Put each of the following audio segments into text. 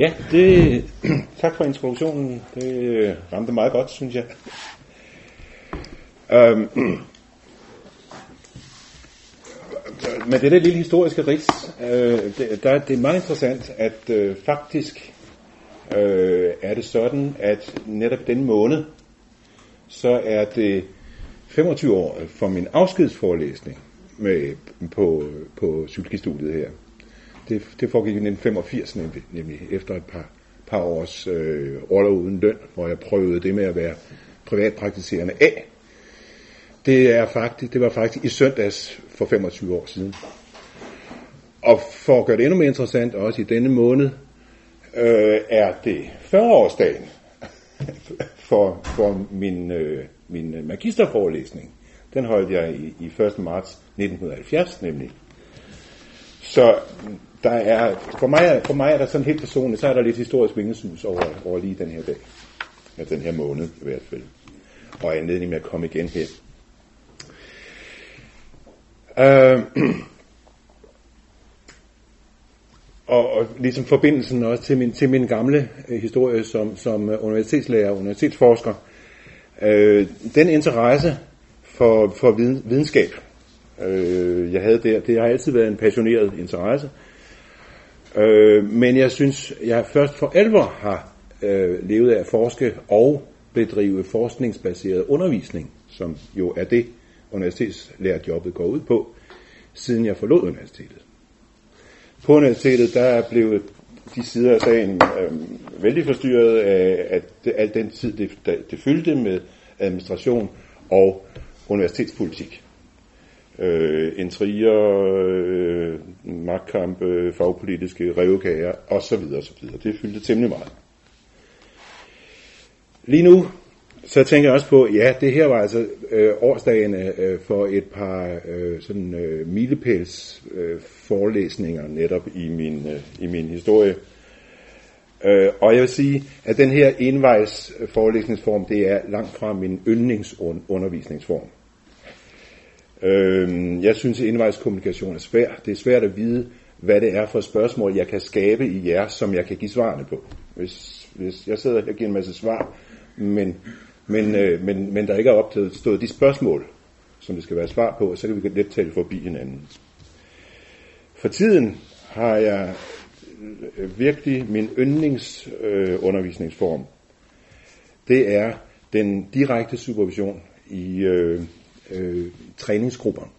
Ja, tak for introduktionen. Det ramte meget godt, synes jeg. Men det der lille historiske rids, det er meget interessant, at faktisk er det sådan, at netop den måned, så er det 25 år for min afskedsforelæsning på psykologistudiet her. Det foregik i 1985, nemlig efter et par års orlov uden løn, hvor jeg prøvede det med at være privatpraktiserende af. Det var faktisk i søndags for 25 år siden. Og for at gøre det endnu mere interessant, også i denne måned, er det 40-årsdagen for min magisterforelæsning. Den holdt jeg i 1. marts 1970 nemlig. Så der er, for mig er der sådan helt personligt, så er der lidt historisk vingesus over lige den her dag. Ja, den her måned i hvert fald. Og anledning med at komme igen her. Og ligesom forbindelsen også til min gamle historie som universitetslærer og universitetsforsker. Den interesse for videnskab, jeg havde der, det har altid været en passioneret interesse. Men jeg synes, jeg først for alvor har levet af at forske og bedrive forskningsbaseret undervisning, som jo er det, universitetslærerjobbet går ud på, siden jeg forlod universitetet. På universitetet, der er blevet de sider af sagen vældig forstyrret af, at al den tid, det fyldte med administration og universitetspolitik. Intriger, magtkampe, fagpolitiske revkager osv. Det fyldte temmelig meget. Lige nu, så tænker jeg også på, ja, det her var altså årsdagene for et par milepæls forelæsninger netop i min historie. Og jeg vil sige, at den her envejs forelæsningsform, det er langt fra min yndlingsundervisningsform. Jeg synes, at envejskommunikation er svært. Det er svært at vide, hvad det er for spørgsmål, jeg kan skabe i jer, som jeg kan give svarene på. Hvis jeg sidder og giver en masse svar, men der ikke er opstået de spørgsmål, som det skal være svar på, så kan vi let tale forbi hinanden. For tiden har jeg virkelig min yndlingsundervisningsform. Det er den direkte supervision i træningsgrupper,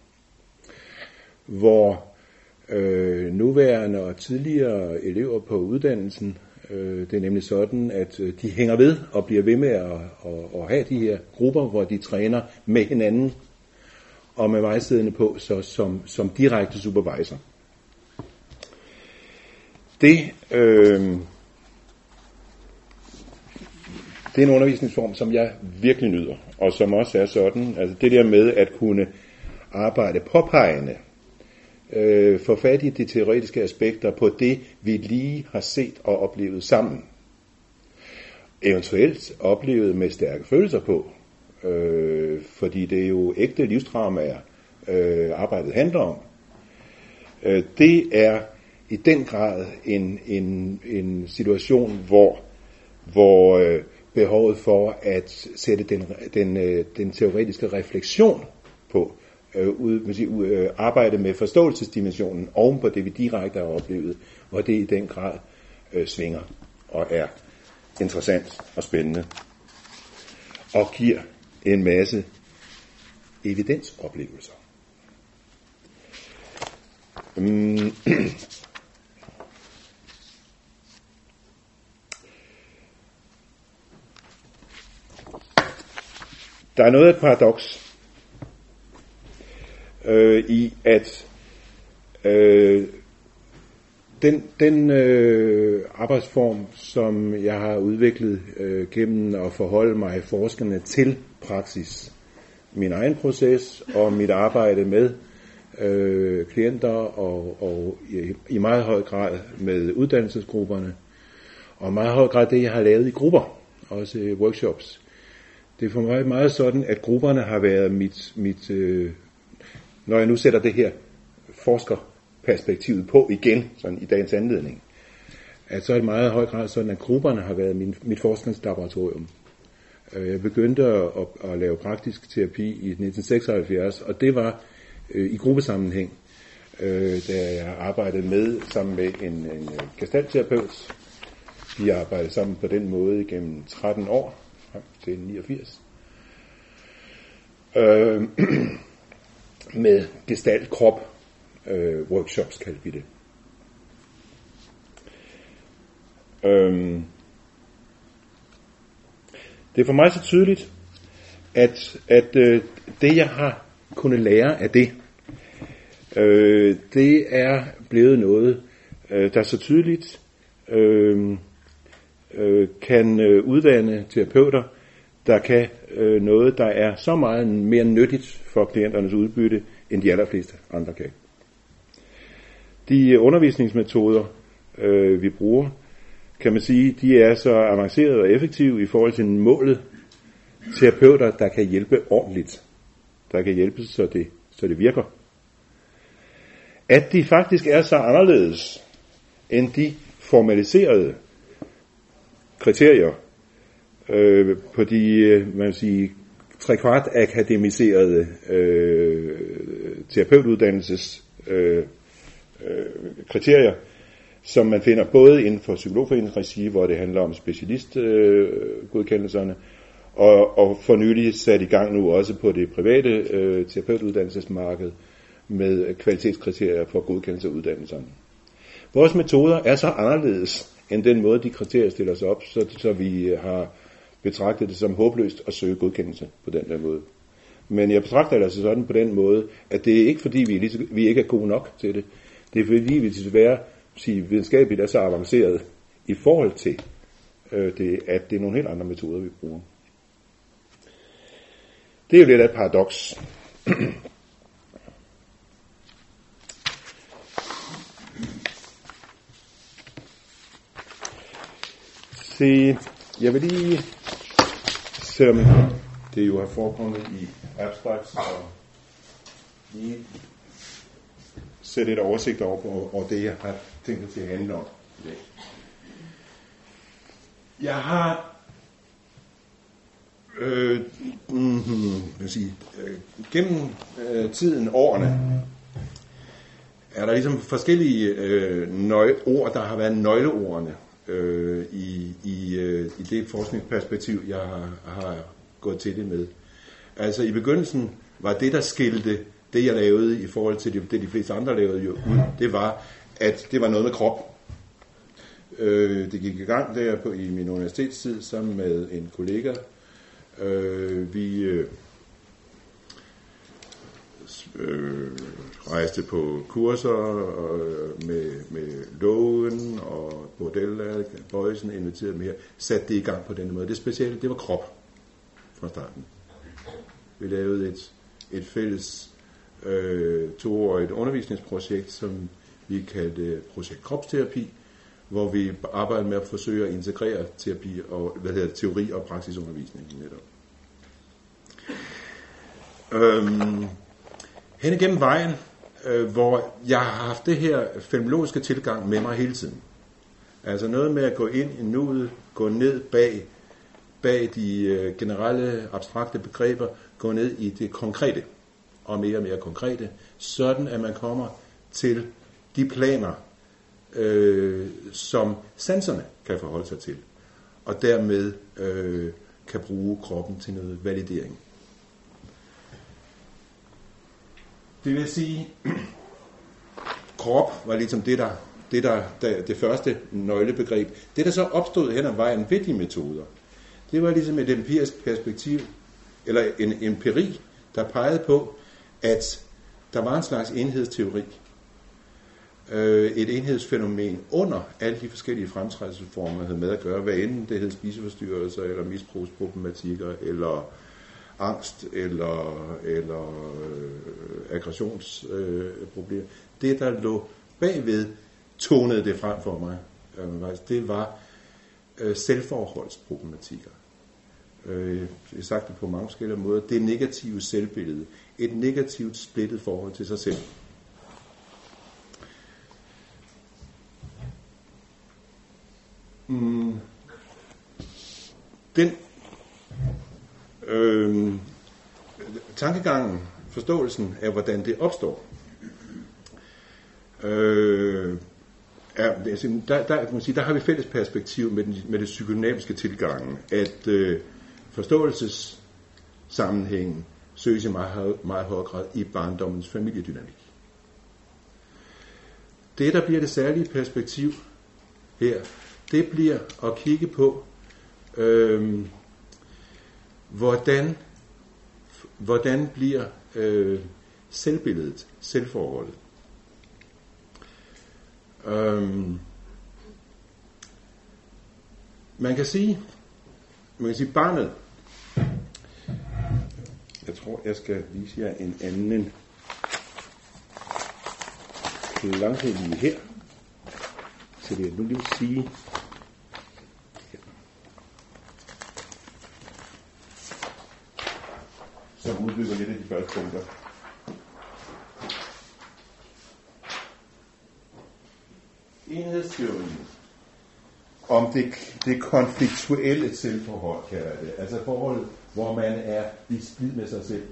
hvor nuværende og tidligere elever på uddannelsen, det er nemlig sådan, at de hænger ved og bliver ved med at have de her grupper, hvor de træner med hinanden og med mig siddende på så som direkte supervisor. Det er en undervisningsform, som jeg virkelig nyder, og som også er sådan, altså det der med at kunne arbejde påpegende, få fat i de teoretiske aspekter på det, vi lige har set og oplevet sammen. Eventuelt oplevet med stærke følelser på, fordi det er jo ægte livsdramaer, arbejdet handler om. Det er i den grad en situation, hvor behovet for at sætte den teoretiske refleksion på, arbejde med forståelsesdimensionen oven på det, vi direkte har oplevet, hvor det i den grad svinger og er interessant og spændende og giver en masse evidensoplevelser. Der er noget af et paradoks i, at den arbejdsform, som jeg har udviklet gennem at forholde mig forskerne til praksis, min egen proces og mit arbejde med klienter og i meget høj grad med uddannelsesgrupperne, og i meget høj grad det, jeg har lavet i grupper, også workshops. Det er for mig meget sådan, at grupperne har været mit når jeg nu sætter det her forskerperspektivet på igen, sådan i dagens anledning, at så er det meget høj grad sådan, at grupperne har været mit forskningslaboratorium. Jeg begyndte at lave praktisk terapi i 1976, og det var i gruppesammenhæng, da jeg arbejdede med sammen med en gestaltterapeut. Vi arbejdede sammen på den måde igennem 13 år, frem til 89. Med gestaltkrop workshops kaldte vi det. Det er for mig så tydeligt, at det jeg har kunnet lære af det, det er blevet noget, der så tydeligt kan uddanne terapeuter, der kan noget, der er så meget mere nyttigt for klienternes udbytte, end de allerfleste andre kan. De undervisningsmetoder, vi bruger, kan man sige, de er så avancerede og effektive i forhold til målet terapeuter, der kan hjælpe ordentligt. Der kan hjælpe, så det virker. At de faktisk er så anderledes end de formaliserede kriterier på de, man vil sige, trekvart akademiserede terapeutuddannelses kriterier, som man finder både inden for psykologforeningsregi, hvor det handler om specialistgodkendelserne, og for nylig sat i gang nu også på det private terapeutuddannelsesmarked med kvalitetskriterier for godkendelse af uddannelserne. Vores metoder er så anderledes end den måde, de kriterier stiller sig op, så vi har betragtet det som håbløst at søge godkendelse på den der måde. Men jeg betragter det altså sådan på den måde, at det er ikke fordi, vi ikke er gode nok til det. Det er fordi, vi desværre videnskabeligt er så avanceret i forhold til, at det er nogle helt andre metoder, vi bruger. Det er jo lidt af et paradoks. Se, jeg vil lige, selvom det jo har forekommet i abstrakt, og lige sætte et oversigt over det, jeg har tænkt til at handle om i dag. Jeg har gennem tiden, årene, er der ligesom forskellige ord, der har været nøgleordene i det forskningsperspektiv, jeg har gået til det med. Altså i begyndelsen var det, der skilte det, jeg lavede i forhold til det, de fleste andre lavede jo ud, det var, at det var noget med krop. Det gik i gang der i min universitetstid sammen med en kollega. Vi rejste på kurser med Loven og Bordella, Bøjsen inviterede dem her, satte det i gang på denne måde. Det specielle, det var krop fra starten. Vi lavede et fælles 2-årigt undervisningsprojekt, som vi kaldte projekt kropsterapi, hvor vi arbejdede med at forsøge at integrere terapi og teori og praksisundervisning netop. Hen igennem vejen, hvor jeg har haft det her fenomenologiske tilgang med mig hele tiden. Altså noget med at gå ind i nuet, gå ned bag de generelle abstrakte begreber, gå ned i det konkrete og mere konkrete, sådan at man kommer til de planer, som sanserne kan forholde sig til, og dermed kan bruge kroppen til noget validering. Det vil sige, krop var ligesom det første nøglebegreb. Det, der så opstod hen ad vejen ved de metoder, det var ligesom et empirisk perspektiv, eller en empiri, der pegede på, at der var en slags enhedsteori. Et enhedsfænomen under alle de forskellige fremtrædelsesformer, der havde med at gøre, hvad enten det hed spiseforstyrrelser, eller misbrugsproblematikker, eller angst, eller aggressionsproblemer. Det, der lå bagved, tonede det frem for mig. Det var selvforholdsproblematikker. Jeg har sagt det på mange forskellige måder. Det negative selvbillede. Et negativt splittet forhold til sig selv. Den tankegangen, forståelsen af, hvordan det opstår, der har vi fælles perspektiv med det psykodynamiske tilgangen, at forståelsessammenhængen søges i meget høj grad i barndommens familiedynamik. Det, der bliver det særlige perspektiv her, det bliver at kigge på, hvordan bliver selvbilledet, selvforholdet. Man kan sige barnet. Jeg tror, jeg skal vise jer en anden langhed lige her. Så det nu lige sige. Som udbygger lidt af de første punkter. Enhedsteorien om det konfliktuelle selvforhold, kalder jeg det. Altså forholdet, hvor man er i splid med sig selv.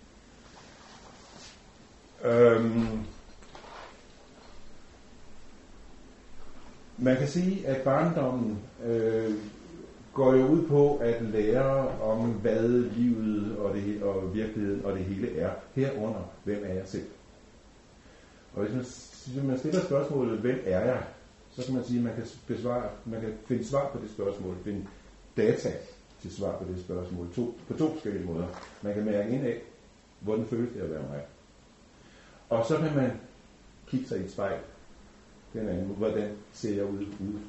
Man kan sige, at barndommen går jo ud på at lære om, hvad livet og virkeligheden og det hele er. Herunder, hvem er jeg selv? Og hvis man stiller spørgsmålet, hvem er jeg? Så kan man sige, at man kan finde svar på det spørgsmål, finde data til svar på det spørgsmål på to forskellige måder. Man kan mærke ind af, hvordan føles det at være mig. Og så kan man kigge sig i et spejl. Den anden, hvordan ser jeg ud udefra.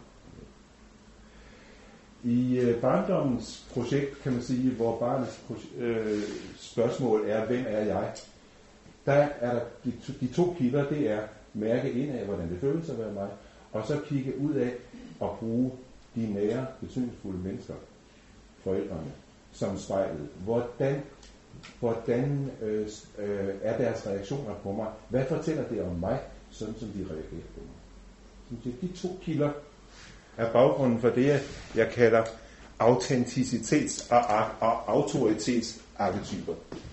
I barndommens projekt, kan man sige, hvor barnets spørgsmål er, hvem er jeg? Der er der de to kilder, det er mærke ind af, hvordan det føles at være mig, og så kigge ud af at bruge de nære, betydningsfulde mennesker, forældrene, som spejlet. Hvordan er deres reaktioner på mig? Hvad fortæller det om mig, sådan som de reagerer på mig? De to kilder er baggrunden for det, jeg kalder autenticitets- og autoritetsarketyper.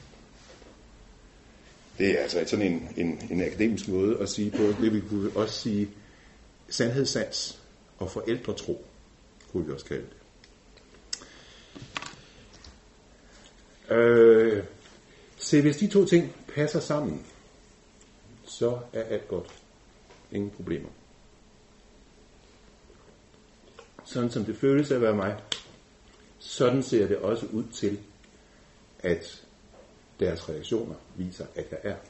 Det er altså sådan en akademisk måde at sige på. Det vi kunne også sige sandhedssans og forældretro, kunne vi også kalde det. Se, hvis de to ting passer sammen, så er alt godt. Ingen problemer. Sådan som det føles at være mig, sådan ser det også ud til, at deres reaktioner viser, at jeg er.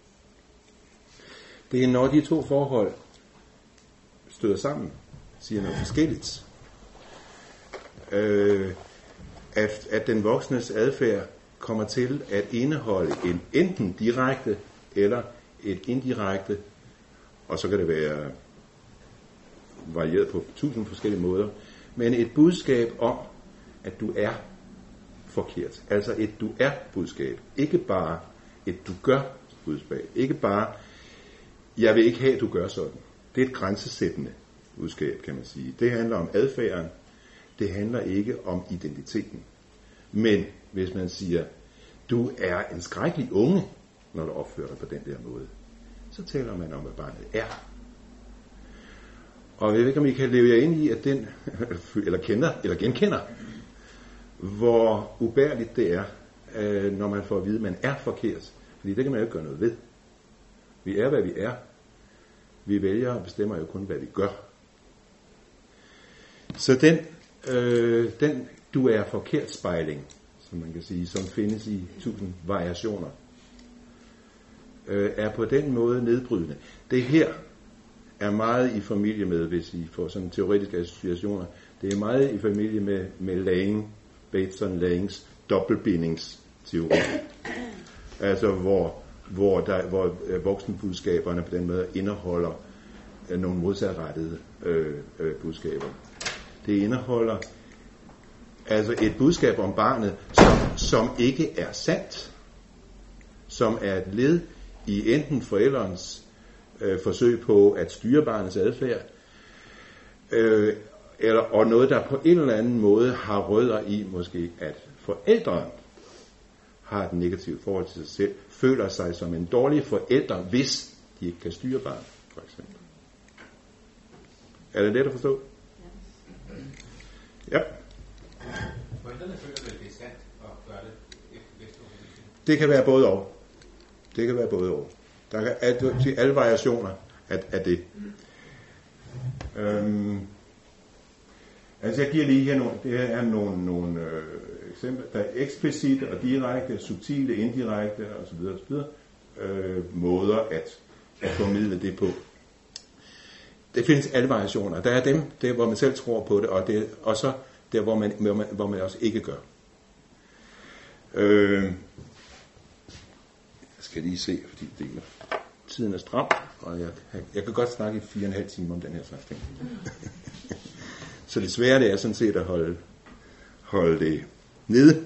Det er, når de to forhold støder sammen, siger noget forskelligt, at den voksnes adfærd kommer til at indeholde en enten direkte eller et indirekte, og så kan det være varieret på 1000 forskellige måder, men et budskab om, at du er forkert. Altså et du er budskab. Ikke bare et du gør budskab. Ikke bare, jeg vil ikke have, at du gør sådan. Det er et grænsesættende budskab, kan man sige. Det handler om adfærden. Det handler ikke om identiteten. Men hvis man siger, du er en skrækkelig unge, når du opfører dig på den der måde, så taler man om, hvad barnet er. Og jeg ved ikke, om I kan leve jer ind i, at den, eller genkender, hvor ubærligt det er, når man får at vide, at man er forkert. Fordi det kan man jo ikke gøre noget ved. Vi er, hvad vi er. Vi vælger og bestemmer jo kun, hvad vi gør. Så den du er forkert spejling, som man kan sige, som findes i 1000 variationer, er på den måde nedbrydende. Det her er meget i familie med, hvis I får sådan teoretiske associationer, det er meget i familie med Lange, Bateson Langes dobbeltbindingsteori. Altså hvor voksenbudskaberne på den måde indeholder nogle modsatrettede budskaber. Det indeholder altså et budskab om barnet, som ikke er sandt, som er et led i enten forælderens forsøg på at styre barnets adfærd, og noget, der på en eller anden måde har rødder i, måske at forældrene har et negativt forhold til sig selv, føler sig som en dårlig forælder, hvis de ikke kan styre barnet, for eksempel. Er det let at forstå? Ja. Forældrene føler vel, det er sandt at gøre det efter bedste overbevisning? Det kan være både og. Det kan være både og. Der kan alle variationer af det. Altså jeg giver lige her nogle, det her er nogle eksempler, der er eksplicite og direkte, subtile, indirekte osv. Måder at formidle det på. Det findes alle variationer. Der er dem, der hvor man selv tror på det, og så der hvor man også ikke gør. Jeg skal lige se, fordi tiden er stram, og jeg kan godt snakke i 4,5 timer om den her slags ting. Så det svære det er sådan set at holde det nede.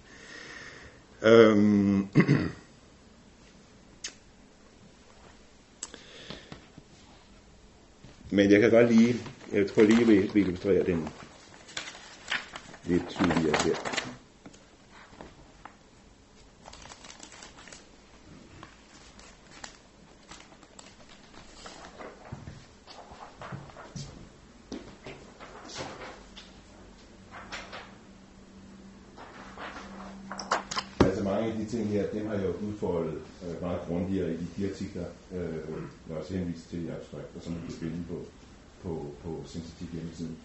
Men jeg kan godt lige, jeg tror lige, vi illustrerer den lidt tydeligere her. Ting her, dem har jeg jo udfoldet meget grundigere i de artikler, jeg også henvist til i abstrakt, og som man kan finde på Sensitiv hjemmesiden.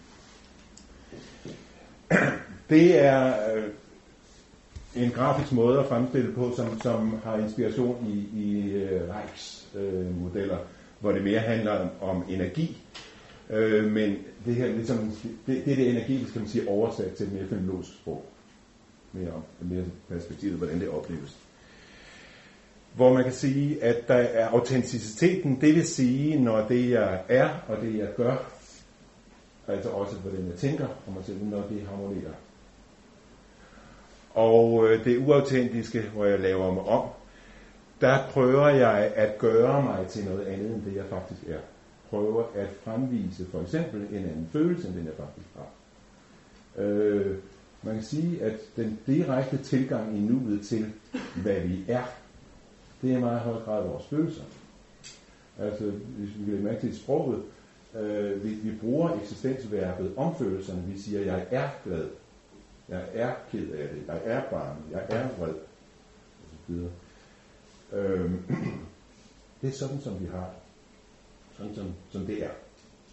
Det er en grafisk måde at fremstille på, som har inspiration i Reichs modeller, hvor det mere handler om energi, men det her ligesom, det energi, skal man sige, oversat til et mere fenomenologisk sprog. Mere perspektivet, hvordan det opleves. Hvor man kan sige, at der er autenticiteten, det vil sige, når det jeg er, og det jeg gør, altså også hvordan jeg tænker om mig selv, når det harmonerer. Og det uautentiske, hvor jeg laver mig om, der prøver jeg at gøre mig til noget andet, end det jeg faktisk er. Prøver at fremvise for eksempel en anden følelse, end den jeg faktisk har. Man kan sige, at den direkte tilgang i nuet til, hvad vi er, det er i meget høj grad vores følelser. Altså, hvis vi vil mærke til sproget, vi bruger eksistensverbet om følelserne. Vi siger, jeg er glad, jeg er ked af det, jeg er bange, jeg er vred, osv. Det er sådan, som vi har. Sådan, som det er.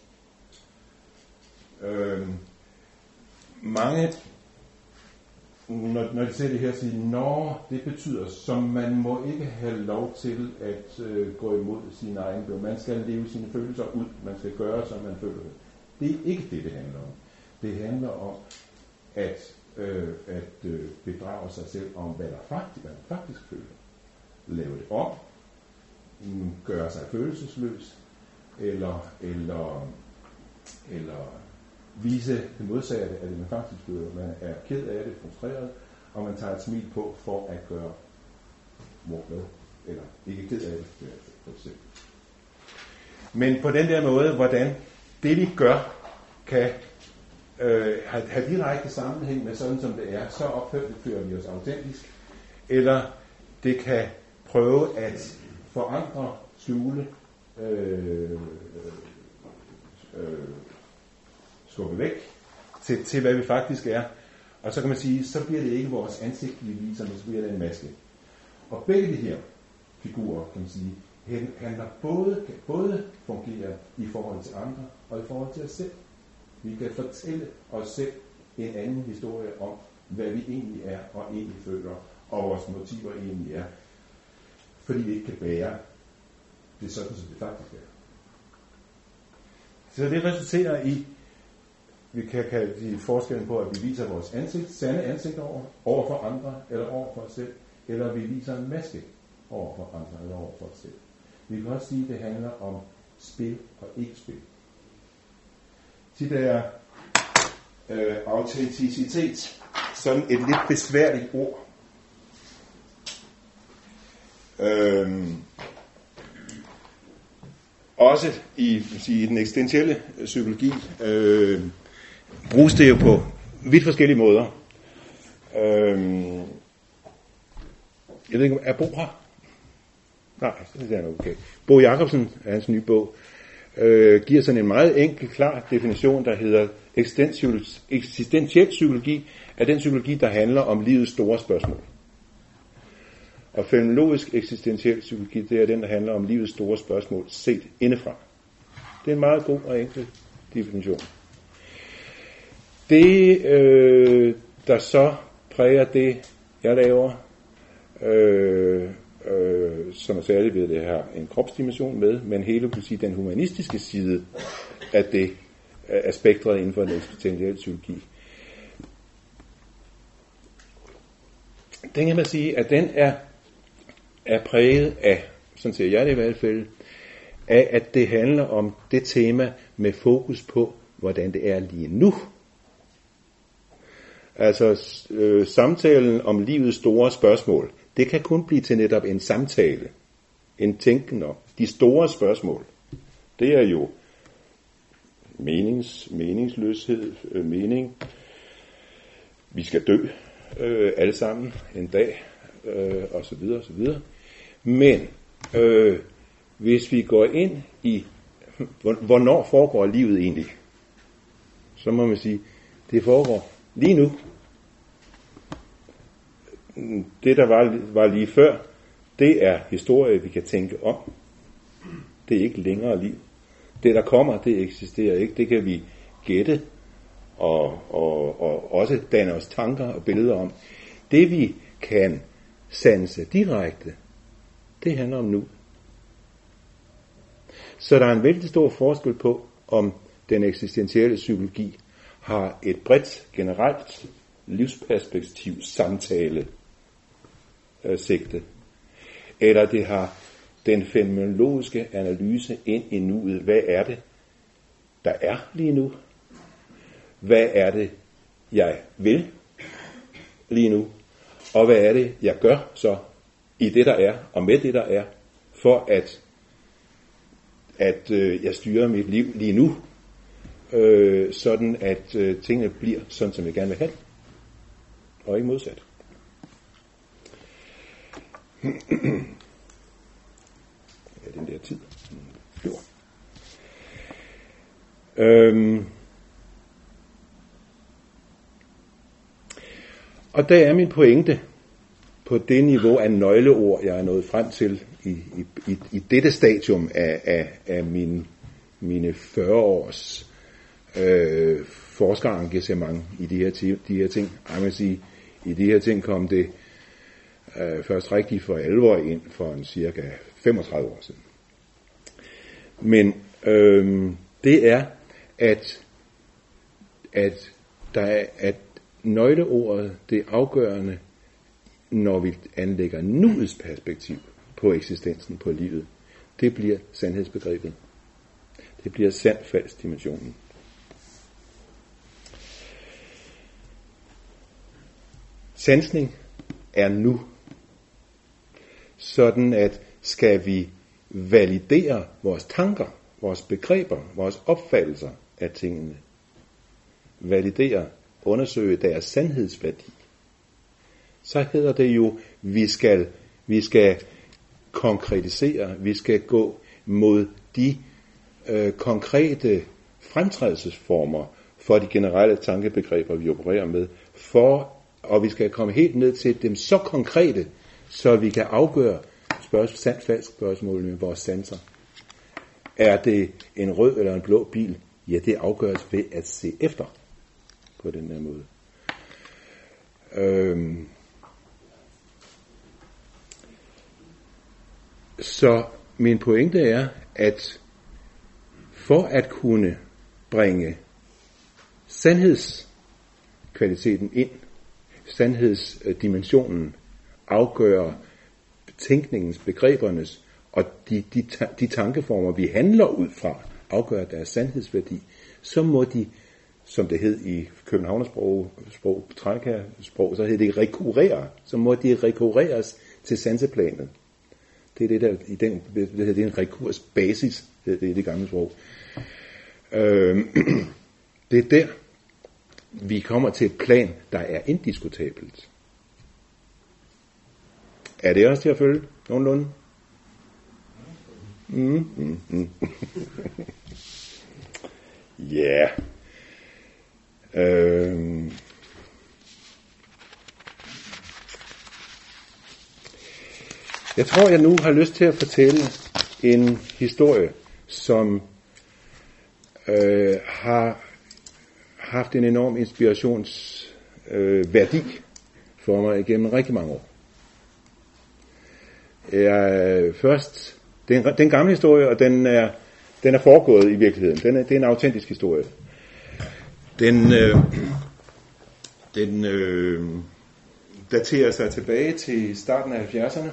Mange, når de ser det her, siger, når det betyder, som man må ikke have lov til at gå imod sin egen blod. Man skal leve sine følelser ud. Man skal gøre, som man føler det. Det er ikke det handler om. Det handler om at bedrage sig selv om, hvad man faktisk føler. Lave det om. Gøre sig følelsesløs. Eller vise det modsatte af det, man faktisk føler. Man er ked af det, frustreret, og man tager et smil på for at gøre hvad, eller ikke ked af det, for eksempel. Men på den der måde, hvordan det vi gør, kan have direkte sammenhæng med sådan som det er, så opfører vi os autentisk, eller det kan prøve at forandre, skjule, skubbe væk til hvad vi faktisk er. Og så kan man sige, så bliver det ikke vores ansigt, vi viser, men så bliver det en maske. Og begge de her figurer, kan man sige, handler både fungerer i forhold til andre og i forhold til os selv. Vi kan fortælle os selv en anden historie om, hvad vi egentlig er og egentlig føler, og vores motiver egentlig er. Fordi vi ikke kan bære det sådan, som det faktisk er. Så det resulterer i, vi kan sige forskellen på, at vi viser vores sande ansigt over for andre, eller over for os selv, eller vi viser en maske over for andre, eller over for os selv. Vi kan også sige, at det handler om spil og ikke spil. Det der autenticitet, sådan et lidt besværligt ord. Også i den eksistentielle psykologi bruges det jo på vidt forskellige måder. Jeg ved ikke, er Bo her? Nej, det er nok okay. Bo Jacobsen, hans nye bog, giver sådan en meget enkel, klar definition, der hedder eksistentiel psykologi, er den psykologi, der handler om livets store spørgsmål. Og fænomenologisk eksistentiel psykologi, det er den, der handler om livets store spørgsmål set indefra. Det er en meget god og enkel definition. Det, der så præger det, jeg laver, som er særligt ved det her, en kropsdimension med, men hele den humanistiske side af det aspektret inden for den eksistentielle psykologi. Den kan man sige, at den er præget af, sådan ser jeg det i hvert fald, af at det handler om det tema med fokus på, hvordan det er lige nu. Altså samtalen om livets store spørgsmål, det kan kun blive til netop en samtale, en tænken om de store spørgsmål. Det er jo meningsløshed, mening. Vi skal dø alle sammen en dag, og så videre, og så videre. Men hvis vi går ind i, hvornår foregår livet egentlig, så må man sige, det foregår lige nu. Det, der var lige før, det er historie, vi kan tænke om. Det er ikke længere liv. Det, der kommer, det eksisterer ikke. Det kan vi gætte og også danne os tanker og billeder om. Det, vi kan sanse direkte, det handler om nu. Så der er en vældig stor forskel på, om den eksistentielle psykologi har et bredt, generelt livsperspektiv samtale sigte, eller det har den fænomenologiske analyse ind i nuet. Hvad er det, der er lige nu? Hvad er det, jeg vil lige nu? Og hvad er det, jeg gør så i det, der er, og med det, der er, for at jeg styrer mit liv lige nu, sådan at tingene bliver sådan, som jeg gerne vil have det, og ikke modsat. Ja, den der tid flyver. Og der er min pointe på det niveau af nøgleord, jeg er nået frem til i dette stadium af mine 40 års forskerengagement i de her ting. Jeg vil sige, i de her ting kom det først rigtig for alvor ind for en cirka 35 år siden. Men det er, at nøgleordet, det afgørende, når vi anlægger nuets perspektiv på eksistensen, på livet, det bliver sandhedsbegrebet. Det bliver sand-falsk dimensionen. Sansning er nu. Sådan at skal vi validere vores tanker, vores begreber, vores opfattelser af tingene, validere, undersøge deres sandhedsværdi, så hedder det jo, vi skal konkretisere, vi skal gå mod de konkrete fremtrædelsesformer for de generelle tankebegreber, vi opererer med, og vi skal komme helt ned til dem så konkrete, så vi kan afgøre sandt-falsk spørgsmål med vores sanser. Er det en rød eller en blå bil? Ja, det afgøres ved at se efter på den her måde. Så min pointe er, at for at kunne bringe sandhedskvaliteten ind, sandhedsdimensionen, afgøre tænkningens, begrebernes og de tankeformer, vi handler ud fra, afgøre deres sandhedsværdi, så må de, som det hed i københavnersprog, så hed det rekurere, så må de rekurreres til sanseplanet. Det er det der, det er en rekursbasis, det er det gamle sprog. Det er der, vi kommer til et plan, der er indiskutabelt. Er det også til at følge nogenlunde? Ja. Jeg tror, jeg nu har lyst til at fortælle en historie, som har haft en enorm inspirationsværdi for mig igennem rigtig mange år. Først, det er en gammel historie, og den er foregået i virkeligheden. Det er en autentisk historie. Den daterer sig tilbage til starten af 70'erne,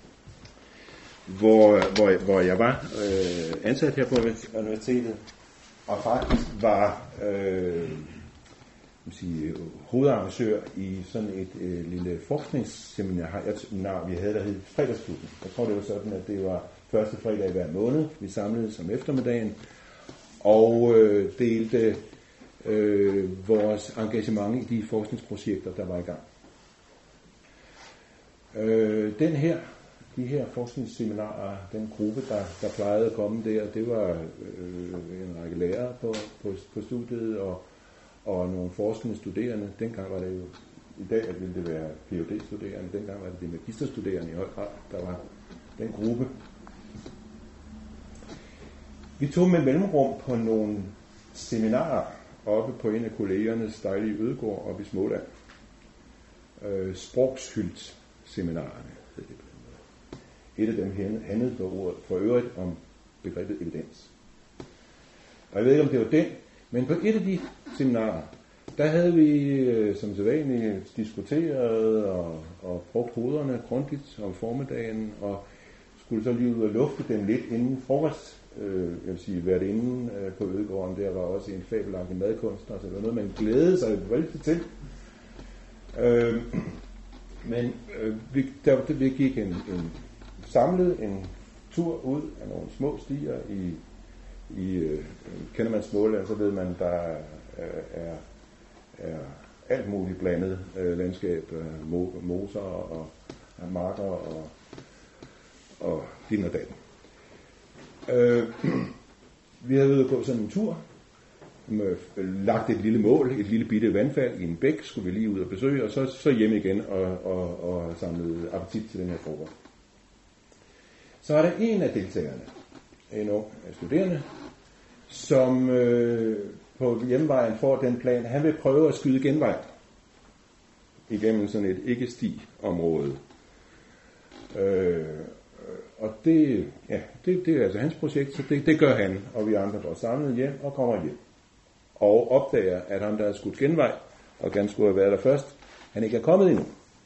hvor jeg var ansat her på universitetet, og faktisk var hovedarrangør i sådan et lille forskningsseminar, vi havde, der hed Fredagsklubben. Jeg tror, det var sådan, at det var første fredag i hver måned. Vi samledes om eftermiddagen og delte vores engagement i de forskningsprojekter, der var i gang. De her forskningsseminarer, den gruppe, der plejede at komme der, det var en række lærere på studiet og nogle forskende studerende. Dengang var det jo, i dag ville det være Ph.D.-studerende, dengang var det de magisterstuderende i høj grad, der var den gruppe. Vi tog med mellemrum på nogle seminarer oppe på en af kollegernes dejlige ødegård oppe i Småland. Sprogshyldt-seminarerne hed det. Et af dem handlede for øvrigt om begrebet evidens. Og jeg ved ikke, om det var den, men på et af de seminarer, der havde vi som sædvanligt diskuteret og brugt hovederne grundigt om formiddagen, og skulle så lige ud og lufte dem lidt inden frokost. Jeg vil sige, værtinden på ødegården, der var også en fabelagtig madkunstner, så det var noget, man glædede sig rigtig til. Men vi gik samlet en tur ud af nogle små stier i kender man Småland, så ved man, der er alt muligt blandet landskab, moser og marker og din og datten. Vi havde ude at gå sådan en tur, lagt et lille mål, et lille bitte vandfald i en bæk, skulle vi lige ud og besøge, og så hjem igen og samlede appetit til den her frokost. Så er der en af deltagerne, en ung studerende, som på hjemvejen får den plan, han vil prøve at skyde genvej igennem sådan et ikke-sti-område. Og det er altså hans projekt, så det gør han, og vi andre går samlet hjem og kommer hjem. Og opdager, at ham, der har skudt genvej, og gerne skulle have været der først, han ikke er kommet endnu.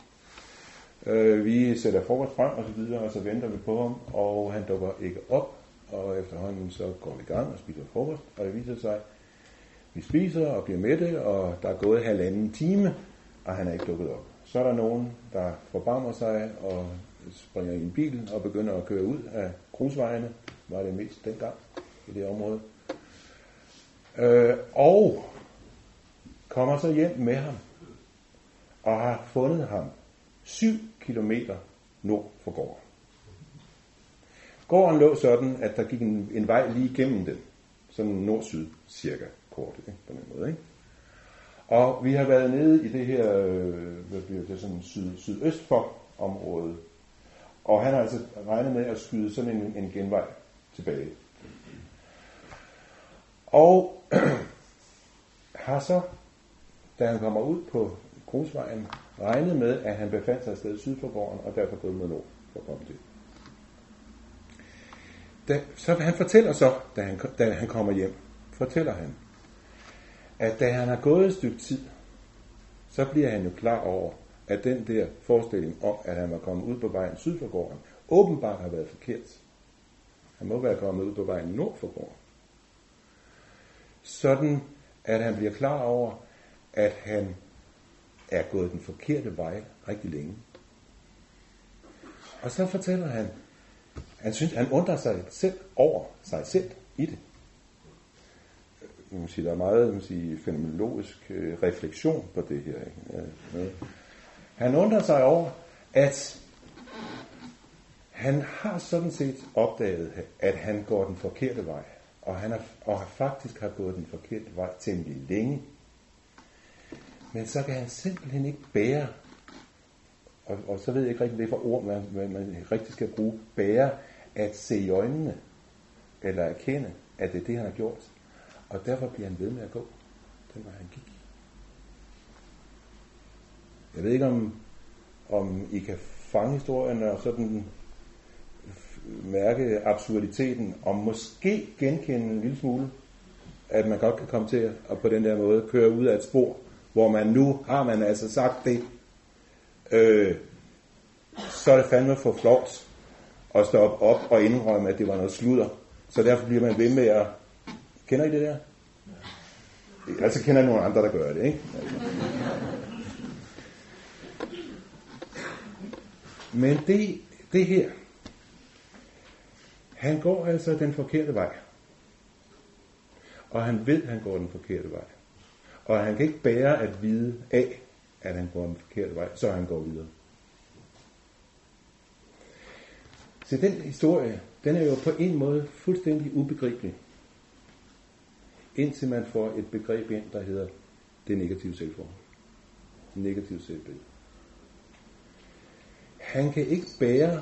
Vi sætter frokost frem og så videre, og så venter vi på ham, og han dukker ikke op, og efterhånden så går vi i gang og spiser frokost, og det viser sig, vi spiser og bliver mætte, og der er gået 1,5 time, og han er ikke dukket op. Så er der nogen, der forbarmer sig og springer i en bil og begynder at køre ud af grusvejene, var det mest dengang i det område, og kommer så hjem med ham, og har fundet ham 7 kilometer nord for gården. Gården lå sådan, at der gik en vej lige gennem den, sådan nord-syd cirka kort, ikke? På den måde, ikke? Og vi har været nede i det her, hvad bliver det, sådan sydøst for området, og han har altså regnet med at skyde sådan en genvej tilbage. Og har så, da han kommer ud på grusvejen, regnet med, at han befandt sig et sted syd for gården, og derfor gået med nord for at komme til. Så han fortæller så, da han kommer hjem, fortæller han, at da han har gået et stykke tid, så bliver han jo klar over, at den der forestilling om, at han var kommet ud på vejen syd for gården, åbenbart har været forkert. Han må være kommet ud på vejen nord for gården. Sådan, at han bliver klar over, at han er gået den forkerte vej rigtig længe. Og så fortæller han undrer sig selv over sig selv i det. man kan sige, der er meget man sige, fænomenologisk refleksion på det her. Ikke? Ja. Han undrer sig over, at han har sådan set opdaget, at han går den forkerte vej. Og han faktisk har gået den forkerte vej temmelig længe. Men så kan han simpelthen ikke bære, og så ved jeg ikke rigtig, det for ord, man rigtig skal bruge, bære at se i øjnene, eller erkende, at det er det, han har gjort. Og derfor bliver han ved med at gå den vej, han gik. Jeg ved ikke, om I kan fange historien og sådan mærke absurditeten, og måske genkende en lille smule, at man godt kan komme til at på den der måde køre ud af et spor, hvor man nu har man altså sagt det, så er det fandme for flot at stoppe op og indrømme, at det var noget sludder. Så derfor bliver man ved med at... Kender I det der? Altså kender I nogle andre, der gør det, ikke? Men det her, han går altså den forkerte vej. Og han ved, at han går den forkerte vej. Og han kan ikke bære at vide af, at han går den forkerte vej, så han går videre. Så den historie, den er jo på en måde fuldstændig ubegribelig. Indtil man får et begreb ind, der hedder det negative selvforhold. Negativ selvbillede. Han kan ikke bære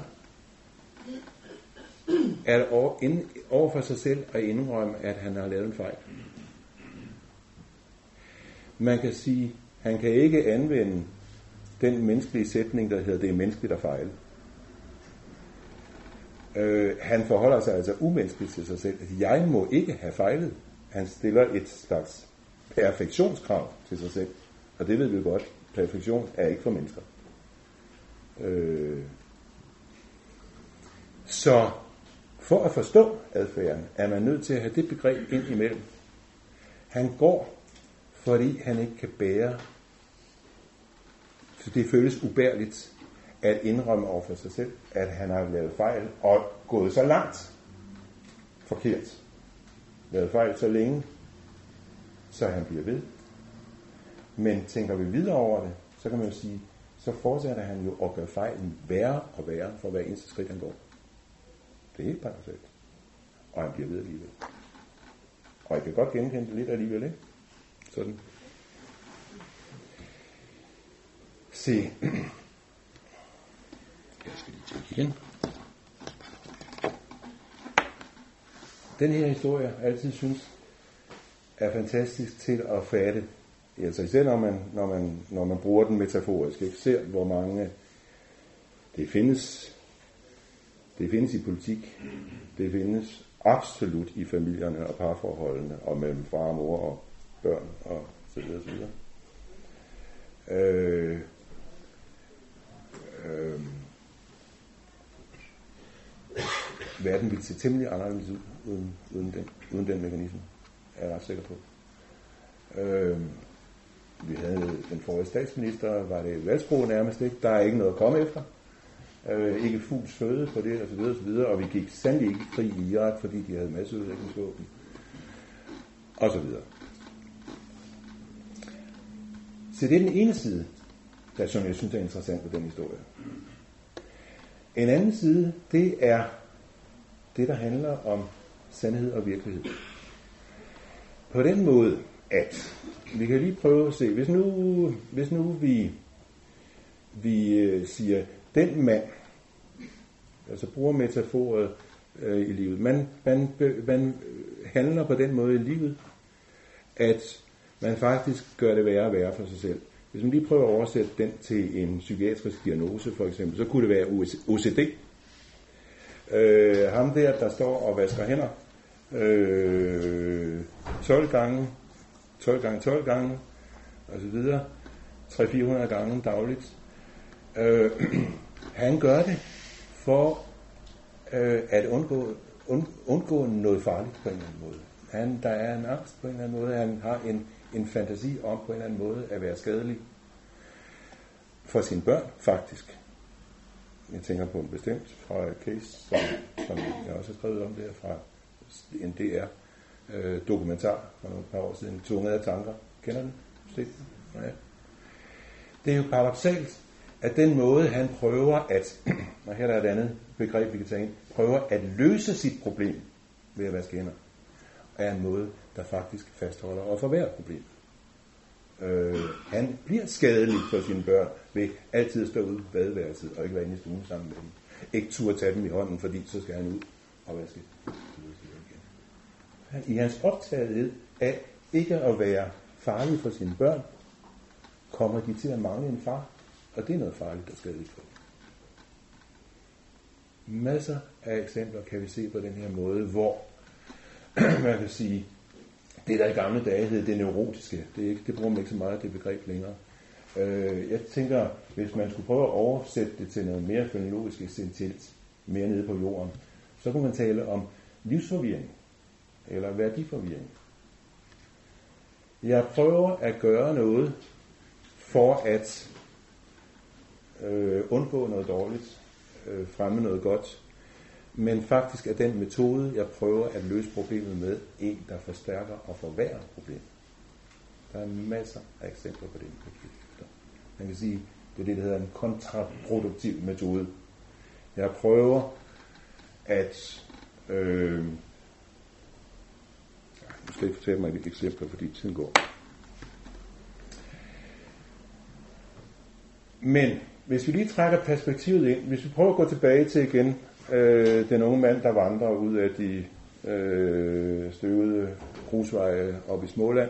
at over for sig selv at indrømme, at han har lavet en fejl. Man kan sige, han kan ikke anvende den menneskelige sætning, der hedder, det er menneskeligt at fejle. Han forholder sig altså umenneskeligt til sig selv. Jeg må ikke have fejlet. Han stiller et slags perfektionskrav til sig selv. Og det ved vi godt. Perfektion er ikke for mennesker. Så for at forstå adfærden, er man nødt til at have det begreb ind imellem. Han går, fordi han ikke kan bære. Så det føles ubærligt at indrømme over for sig selv, at han har lavet fejl og gået så langt forkert. Lavet fejl så længe, så han bliver ved. Men tænker vi videre over det, så kan man jo sige, så fortsætter han jo at gøre fejlen værre og værre for hver eneste skridt han går. Det er helt paradoksalt. Og han bliver ved alligevel. Og jeg kan godt genkende det lidt alligevel, ikke? Sådan. Se. Jeg skal lige tjekke igen. Den her historie, jeg altid synes, er fantastisk til at fatte. Altså især når man bruger den metaforisk. Ikke? Ser hvor mange det findes i politik. Det findes absolut i familierne og parforholdene og mellem far og mor og børn og så videre og så videre. Verden ville se temmelig anderledes ud uden den mekanisme, er jeg ret sikker på. Vi havde den forrige statsminister, var det valgsprog nærmest ikke. Der er ikke noget at komme efter. Ikke fugls føde på det, og så videre, og så videre. Og vi gik sandelig ikke i krig i Irak, fordi de havde masseødelæggelsesvåben. Og så videre. Så det er den ene side, som jeg synes er interessant ved den historie. En anden side, det er det, der handler om sandhed og virkelighed. På den måde, at vi kan lige prøve at se, hvis nu vi siger, den mand, altså bruger metaforet i livet, man handler på den måde i livet, at man faktisk gør det værre og værre for sig selv. Hvis man lige prøver at oversætte den til en psykiatrisk diagnose for eksempel, så kunne det være OCD. Ham der står og vasker hænder 12 gange, og så videre, 300-400 gange dagligt. Han gør det for at undgå noget farligt på en eller anden måde. Der er en angst på en eller anden måde. Han har en fantasi om på en eller anden måde at være skadelig for sine børn, faktisk. Jeg tænker på en bestemt fra case, som jeg også har skrevet om der fra en DR, dokumentar for nogle par år siden, Tunget af tanker. Kender den? Ja. Det er jo paradoksalt, at den måde, han prøver at, og her er der et andet begreb, vi kan tage ind, prøver at løse sit problem ved at vaske hænder, er en måde, der faktisk fastholder og forværrer problemet. Han bliver skadelig for sine børn ved altid at stå ude på badeværelset og ikke være inde i stuen sammen med dem. Ikke turde tage dem i hånden, fordi så skal han ud og vaske igen. I hans optagethed af ikke at være farlig for sine børn, kommer de til at mangle en far, og det er noget farligt og skadeligt for dem. Masser af eksempler kan vi se på den her måde, hvor man kan sige, det der i gamle dage hed det neurotiske, det bruger man ikke så meget, det begreb længere. Jeg tænker, hvis man skulle prøve at oversætte det til noget mere fænomenologisk essentielt, mere nede på jorden, så kunne man tale om livsforvirring, eller værdiforvirring. Jeg prøver at gøre noget for at undgå noget dårligt, fremme noget godt, men faktisk er den metode, jeg prøver at løse problemet med, en, der forstærker og forværrer problemet. Der er masser af eksempler på det. Man kan sige, det er det, der hedder en kontraproduktiv metode. Jeg prøver at nu skal jeg fortælle mig et eksempel, fordi tiden går. Men hvis vi lige trækker perspektivet ind, hvis vi prøver at gå tilbage til igen den unge mand, der vandrer ud af de støvede grusveje op i Småland,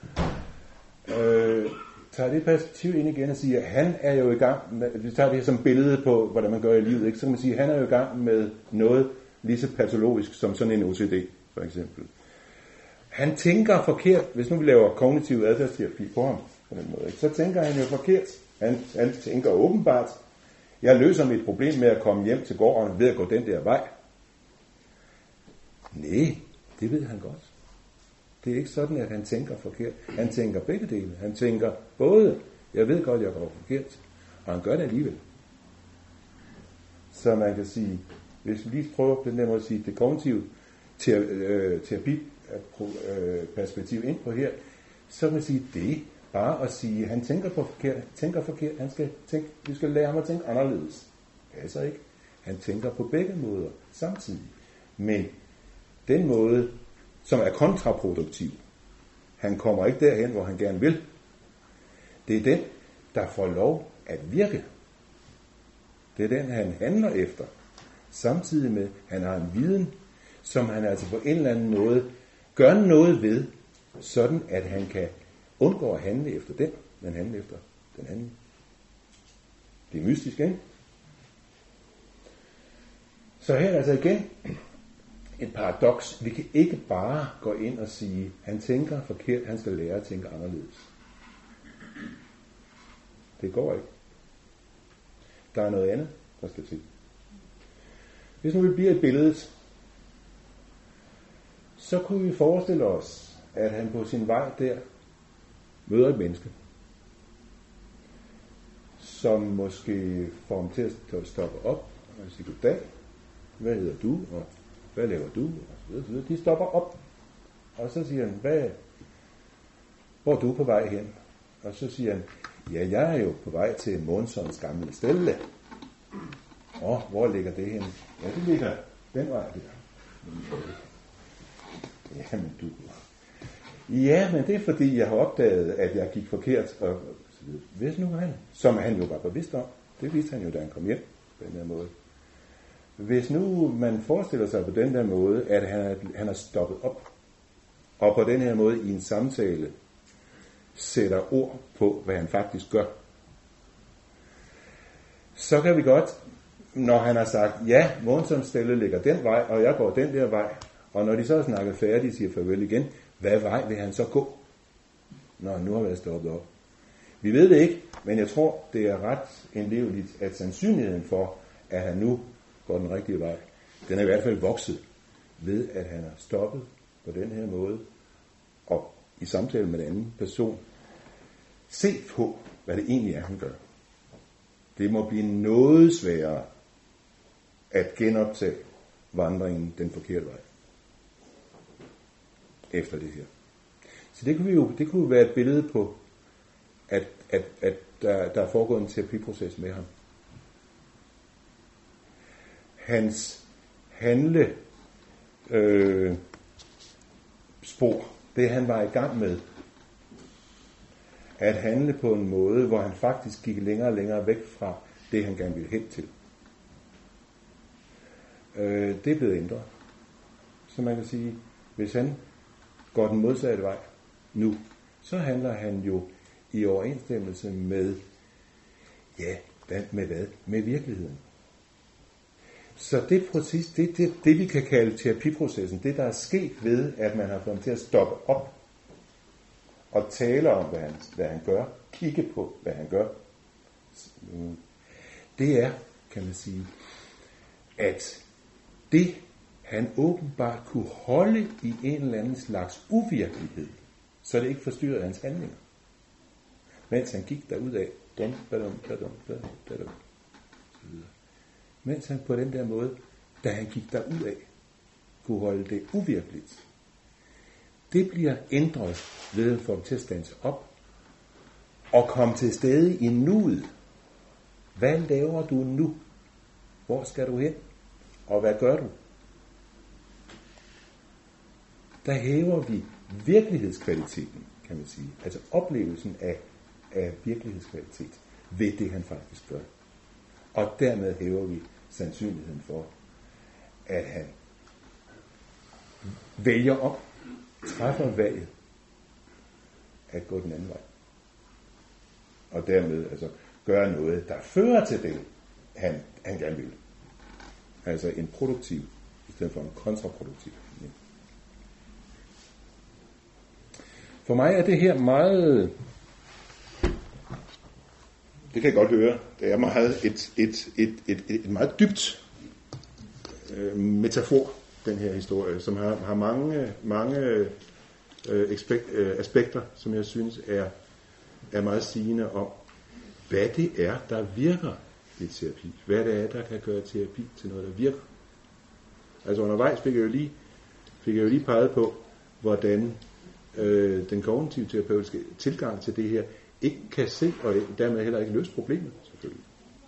tager det perspektiv ind igen og siger, at han er jo i gang med, vi tager det her som billede på, hvordan man gør i livet, ikke? Så kan man sige, at han er jo i gang med noget lige så patologisk som sådan en OCD, for eksempel. Han tænker forkert, hvis nu vi laver kognitiv adfærdsterapi på ham, på den måde, ikke? Så tænker han jo forkert. Han tænker åbenbart, jeg løser mit problem med at komme hjem til gården ved at gå den der vej. Nej, det ved han godt. Det er ikke sådan, at han tænker forkert. Han tænker begge dele. Han tænker både, jeg ved godt, jeg går forkert, og han gør det alligevel. Så man kan sige, hvis vi lige prøver på den der måde at sige, det kognitive terapi-perspektiv ind på her, så kan man sige, det bare at sige, at han tænker forkert, han skal tænke, vi skal lære ham at tænke anderledes. Altså ikke. Han tænker på begge måder samtidig. Men den måde, som er kontraproduktiv, han kommer ikke derhen, hvor han gerne vil. Det er den, der får lov at virke. Det er den, han handler efter. Samtidig med, at han har en viden, som han altså på en eller anden måde gør noget ved, sådan at han kan undgå at handle efter den, men handle efter den anden. Det er mystisk, ikke? Så her er altså igen et paradoks. Vi kan ikke bare gå ind og sige, han tænker forkert, han skal lære at tænke anderledes. Det går ikke. Der er noget andet, der skal til. Hvis nu vi bliver i billedet, så kunne vi forestille os, at han på sin vej der møder et menneske, som måske får ham til at stoppe op og sige goddag, hvad hedder du, og hvad laver du, og så videre. De stopper op, og så siger han, hvor er du på vej hen? Og så siger han, ja, jeg er jo på vej til Månssons gamle stelle. Hvor ligger det hen? Ja, det ligger den vej der. Jamen du. Ja, men det er fordi, jeg har opdaget, at jeg gik forkert, og så videre. Hvis nu han, som han jo var bevidst om, det vidste han jo, da han kom hjem på den her måde. Hvis nu man forestiller sig på den der måde, at han er stoppet op, og på den her måde i en samtale sætter ord på, hvad han faktisk gør, så kan vi godt, når han har sagt, ja, Månssons stelle ligger den vej, og jeg går den der vej, og når de så har snakket færdigt, siger farvel igen, hvad vej vil han så gå, når han nu har været stoppet op? Vi ved det ikke, men jeg tror, det er ret indleveligt, at sandsynligheden for, at han nu går den rigtige vej, den er i hvert fald vokset ved, at han er stoppet på den her måde, og i samtale med en anden person, se på, hvad det egentlig er, han gør. Det må blive noget sværere at genoptage vandringen den forkerte vej, efter det her. Så det kunne jo være et billede på, at der er foregået en terapiproces med ham. Hans spor, det han var i gang med, at handle på en måde, hvor han faktisk gik længere og længere væk fra det, han gerne ville hen til. Det er blevet ændret. Så man kan sige, hvis han går den modsatte vej nu, så handler han jo i overensstemmelse med, med hvad? Med virkeligheden. Så det proces, det vi kan kalde terapiprocessen, det der er sket ved, at man har fået ham til at stoppe op og tale om, hvad han gør, kigge på, hvad han gør, det er, kan man sige, at det han åbenbart kunne holde i en eller anden slags uvirkelighed, så det ikke forstyrrede hans handlinger. Mens han gik derudad, mens han på den der måde, da han gik derudad, kunne holde det uvirkeligt. Det bliver ændret ved at få ham til at stands op og komme til stede i nuet. Hvad laver du nu? Hvor skal du hen? Og hvad gør du? Der hæver vi virkelighedskvaliteten, kan man sige. Altså oplevelsen af virkelighedskvalitet ved det, han faktisk gør. Og dermed hæver vi sandsynligheden for, at han vælger om, træffer valget at gå den anden vej. Og dermed altså gøre noget, der fører til det, han gerne vil. Altså en produktiv, i stedet for en kontraproduktiv. For mig er det her meget, det kan jeg godt høre, det er meget et meget dybt metafor, den her historie, som har mange aspekter, som jeg synes er meget sigende om, hvad det er, der virker i terapi. Hvad det er, der kan gøre terapi til noget, der virker. Altså undervejs fik jeg jo lige peget på, hvordan den kognitive terapeutiske tilgang til det her ikke kan se, og dermed heller ikke løse problemet, selvfølgelig.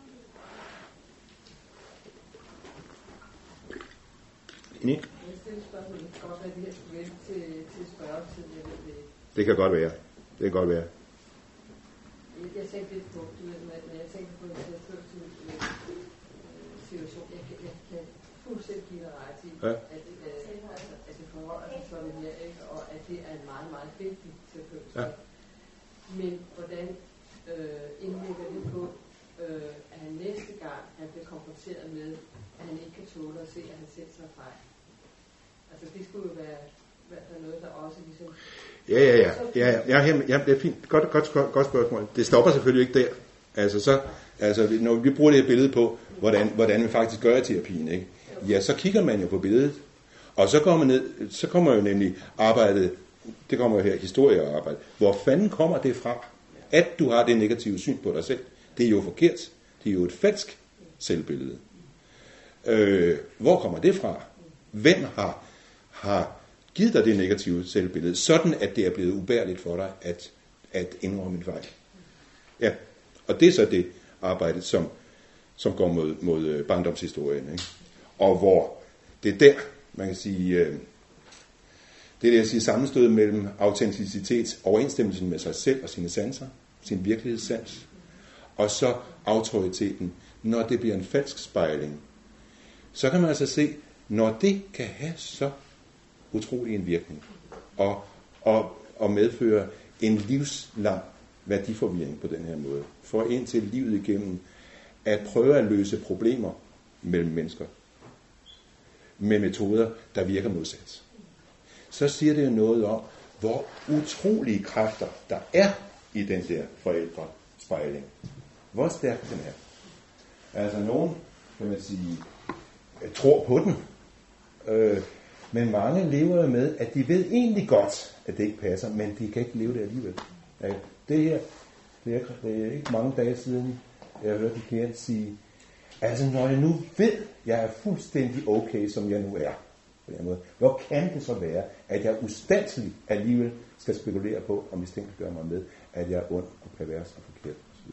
Enig? Det kan godt være. Det kan godt være. Jeg tænkte lidt på, når jeg tænkte på en terapeutisk situation, jeg kan fuldstændig give dig ret i, at det forholder sig sådan her, ikke? Og at det er en meget, meget vigtig terapeutisk. Ja. Men hvordan indlægger det på, at han næste gang, han bliver konfronteret med, at han ikke kan tåle at se, at han selv tager fejl? Altså det skulle jo være noget, der også ligesom... Ja, det er fint. Godt spørgsmål. Det stopper selvfølgelig ikke der. Altså når vi bruger det her billede på, hvordan vi faktisk gør terapien, ikke? Ja, så kigger man jo på billedet, og så går man ned, så kommer jo nemlig arbejdet, det kommer jo her, historiearbejde. Hvor fanden kommer det fra, at du har det negative syn på dig selv? Det er jo forkert. Det er jo et falsk selvbillede. Hvor kommer det fra? Hvem har givet dig det negative selvbillede, sådan at det er blevet ubærligt for dig at indrømme en fejl? Ja, og det er så det arbejde, som går mod barndomshistorien, ikke? Og hvor det er der, man kan sige, det er det, jeg siger, sammenstødet mellem autenticitet, overensstemmelsen med sig selv og sine sanser, sin virkelighedssans, og så autoriteten, når det bliver en falsk spejling. Så kan man altså se, når det kan have så utrolig en virkning, og medføre en livslang værdiforvirring på den her måde, for indtil livet igennem at prøve at løse problemer mellem mennesker med metoder, der virker modsat. Så siger det jo noget om, hvor utrolige kræfter der er i den der forældrespejling. Hvor stærk den er. Altså nogen, kan man sige, tror på den, men mange lever med, at de ved egentlig godt, at det ikke passer, men de kan ikke leve det alligevel. Ja, det her, det er ikke mange dage siden, jeg hørte en klient sige, altså når jeg nu ved, jeg er fuldstændig okay, som jeg nu er, på den måde. Hvor kan det så være, at jeg ustandsligt alligevel skal spekulere på, og mistænkeliggøre mig med, at jeg er ond og pervers og forkert osv.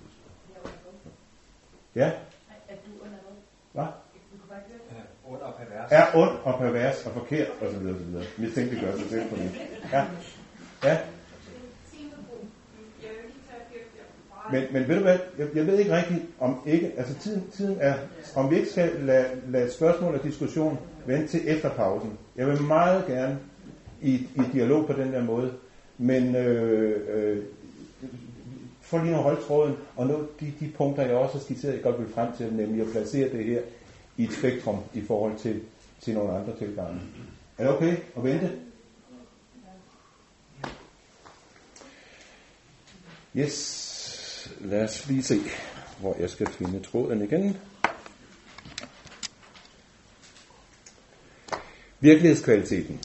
Ja? Er du under noget? Hvad? Du kan bare ikke høre det. Ond og pervers. Er ond og pervers og forkert osv. Mistænkeliggøre sig selv på det. Ja? Ja? Men ved du hvad, jeg ved ikke rigtigt, om ikke, altså tiden er, om vi ikke skal lade spørgsmål og diskussion vente til efter pausen. Jeg vil meget gerne i dialog på den der måde, men for lige at holde tråden, og nå de punkter, jeg også har skitseret, jeg godt vil frem til, nemlig at placere det her i et spektrum i forhold til nogle andre tilgange. Er det okay at vente? Yes. Lad os lige se, hvor jeg skal finde tråden igen. Virkelighedskvaliteten.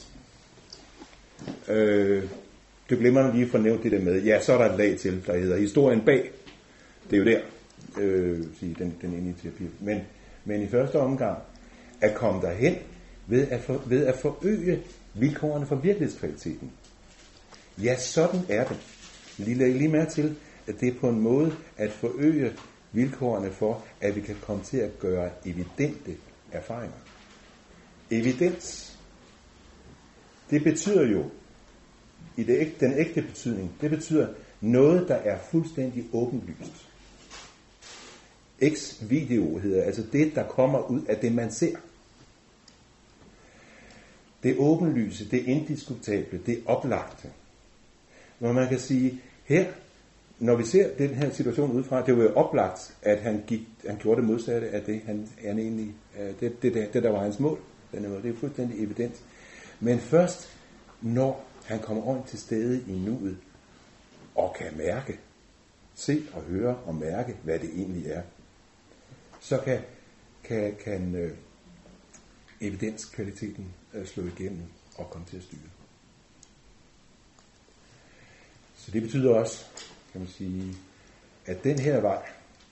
Du glemmer lige at nævne det der med, ja, så er der et lag til, der hedder historien bag. Det er jo der, den initiativ. Men i første omgang, at komme derhen ved at forøge vilkårene for virkelighedskvaliteten. Ja, sådan er det. Lige mærke til, at det er på en måde at forøge vilkårene for, at vi kan komme til at gøre evidente erfaringer. Evidens, det betyder jo, i den ægte betydning, det betyder noget, der er fuldstændig åbenlyst. Ex-video hedder altså det, der kommer ud af det, man ser. Det åbenlyse, det indiskutable, det oplagte. Når man kan sige, her, når vi ser den her situation udefra, det var jo oplagt, at han gjorde det modsatte af det, han egentlig, det der var hans mål. Det er fuldstændig evident. Men først, når han kommer ordentligt til stede i nuet, og kan mærke, se og høre og mærke, hvad det egentlig er, så kan evidenskvaliteten slå igennem og komme til at styre. Så det betyder også, kan man sige, at den her vej,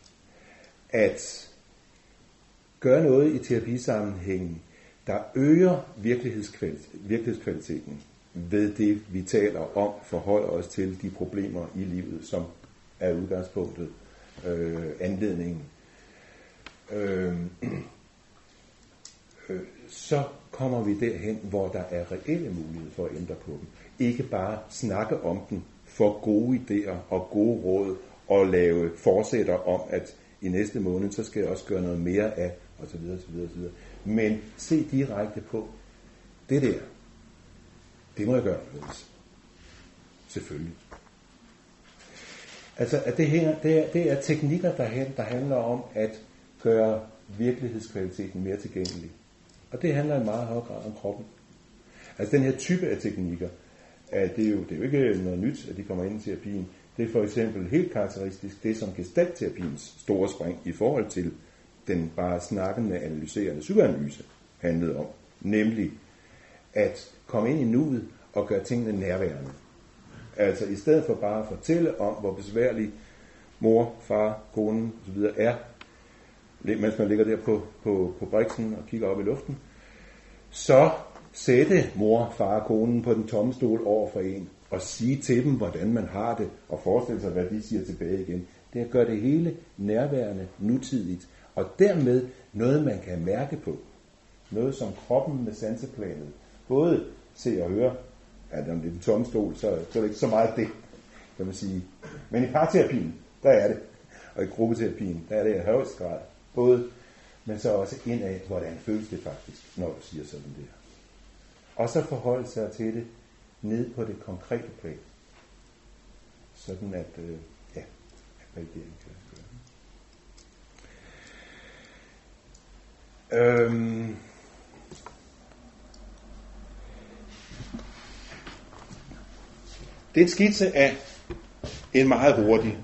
at gøre noget i terapisammenhængen, der øger virkelighedskvaliteten ved det, vi taler om, forholder os til de problemer i livet, som er udgangspunktet, anledningen, så kommer vi derhen, hvor der er reelle muligheder for at ændre på dem. Ikke bare snakke om den for gode idéer og gode råd, og lave forsætter om, at i næste måned, så skal jeg også gøre noget mere af, osv. osv. Men se direkte på, det der, det må jeg gøre noget. Selvfølgelig. Altså, at det er teknikker, der handler om at gøre virkelighedskvaliteten mere tilgængelig. Og det handler i meget høj grad om kroppen. Altså den her type af teknikker, det er jo ikke noget nyt, at de kommer ind i terapien. Det er for eksempel helt karakteristisk det, som gestaltterapiens store spring i forhold til den bare snakkende, analyserende psykoanalyse handlede om. Nemlig at komme ind i nuet og gøre tingene nærværende. Altså i stedet for bare at fortælle om, hvor besværlig mor, far, konen osv. er, mens man ligger der på briksen og kigger op i luften, så sætte mor, far og konen på den tomme stol over for en, og sige til dem, hvordan man har det, og forestille sig, hvad de siger tilbage igen. Det er at gøre det hele nærværende, nutidigt, og dermed noget, man kan mærke på. Noget som kroppen med sanseplanet. Både se og høre, at om det er den tomme stol, så er det ikke så meget det, kan man sige. Men i parterapien, der er det. Og i gruppeterapien, der er det i højst grad. Både, men så også indad, hvordan føles det faktisk, når du siger sådan der. Og så forholde sig til det ned på det konkrete plan. Sådan at, at validering kan gøre. Det er en skitse af en meget hurtig,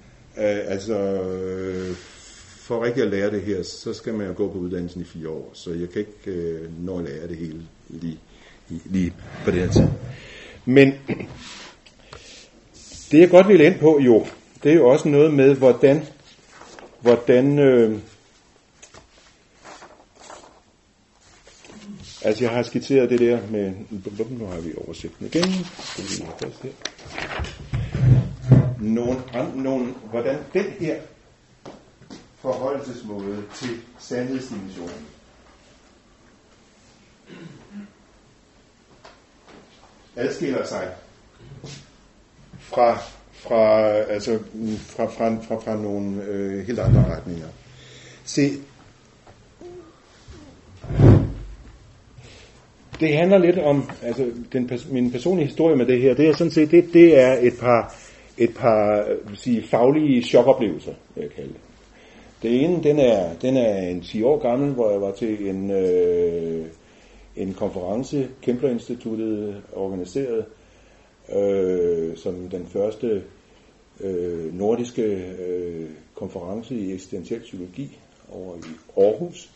for rigtig at lære det her, så skal man jo gå på uddannelsen i 4 år, så jeg kan ikke nå at lære det hele lige på det her tid. Men det jeg godt vil ind på jo, det er jo også noget med, hvordan Altså jeg har skitseret det der med, nu har vi oversigten igen, hvordan den her forholdelsesmåde til sandhedsdimensionen adskiller sig fra nogle helt andre retninger. Se, det handler lidt om, altså min personlige historie med det her, det er sådan set, det er et par faglige chokoplevelser, vil jeg kalde det. Det ene, den er en 10 år gammel, hvor jeg var til en konference, Kempler-instituttet organiseret, som den første nordiske konference i eksistentiel psykologi over i Aarhus,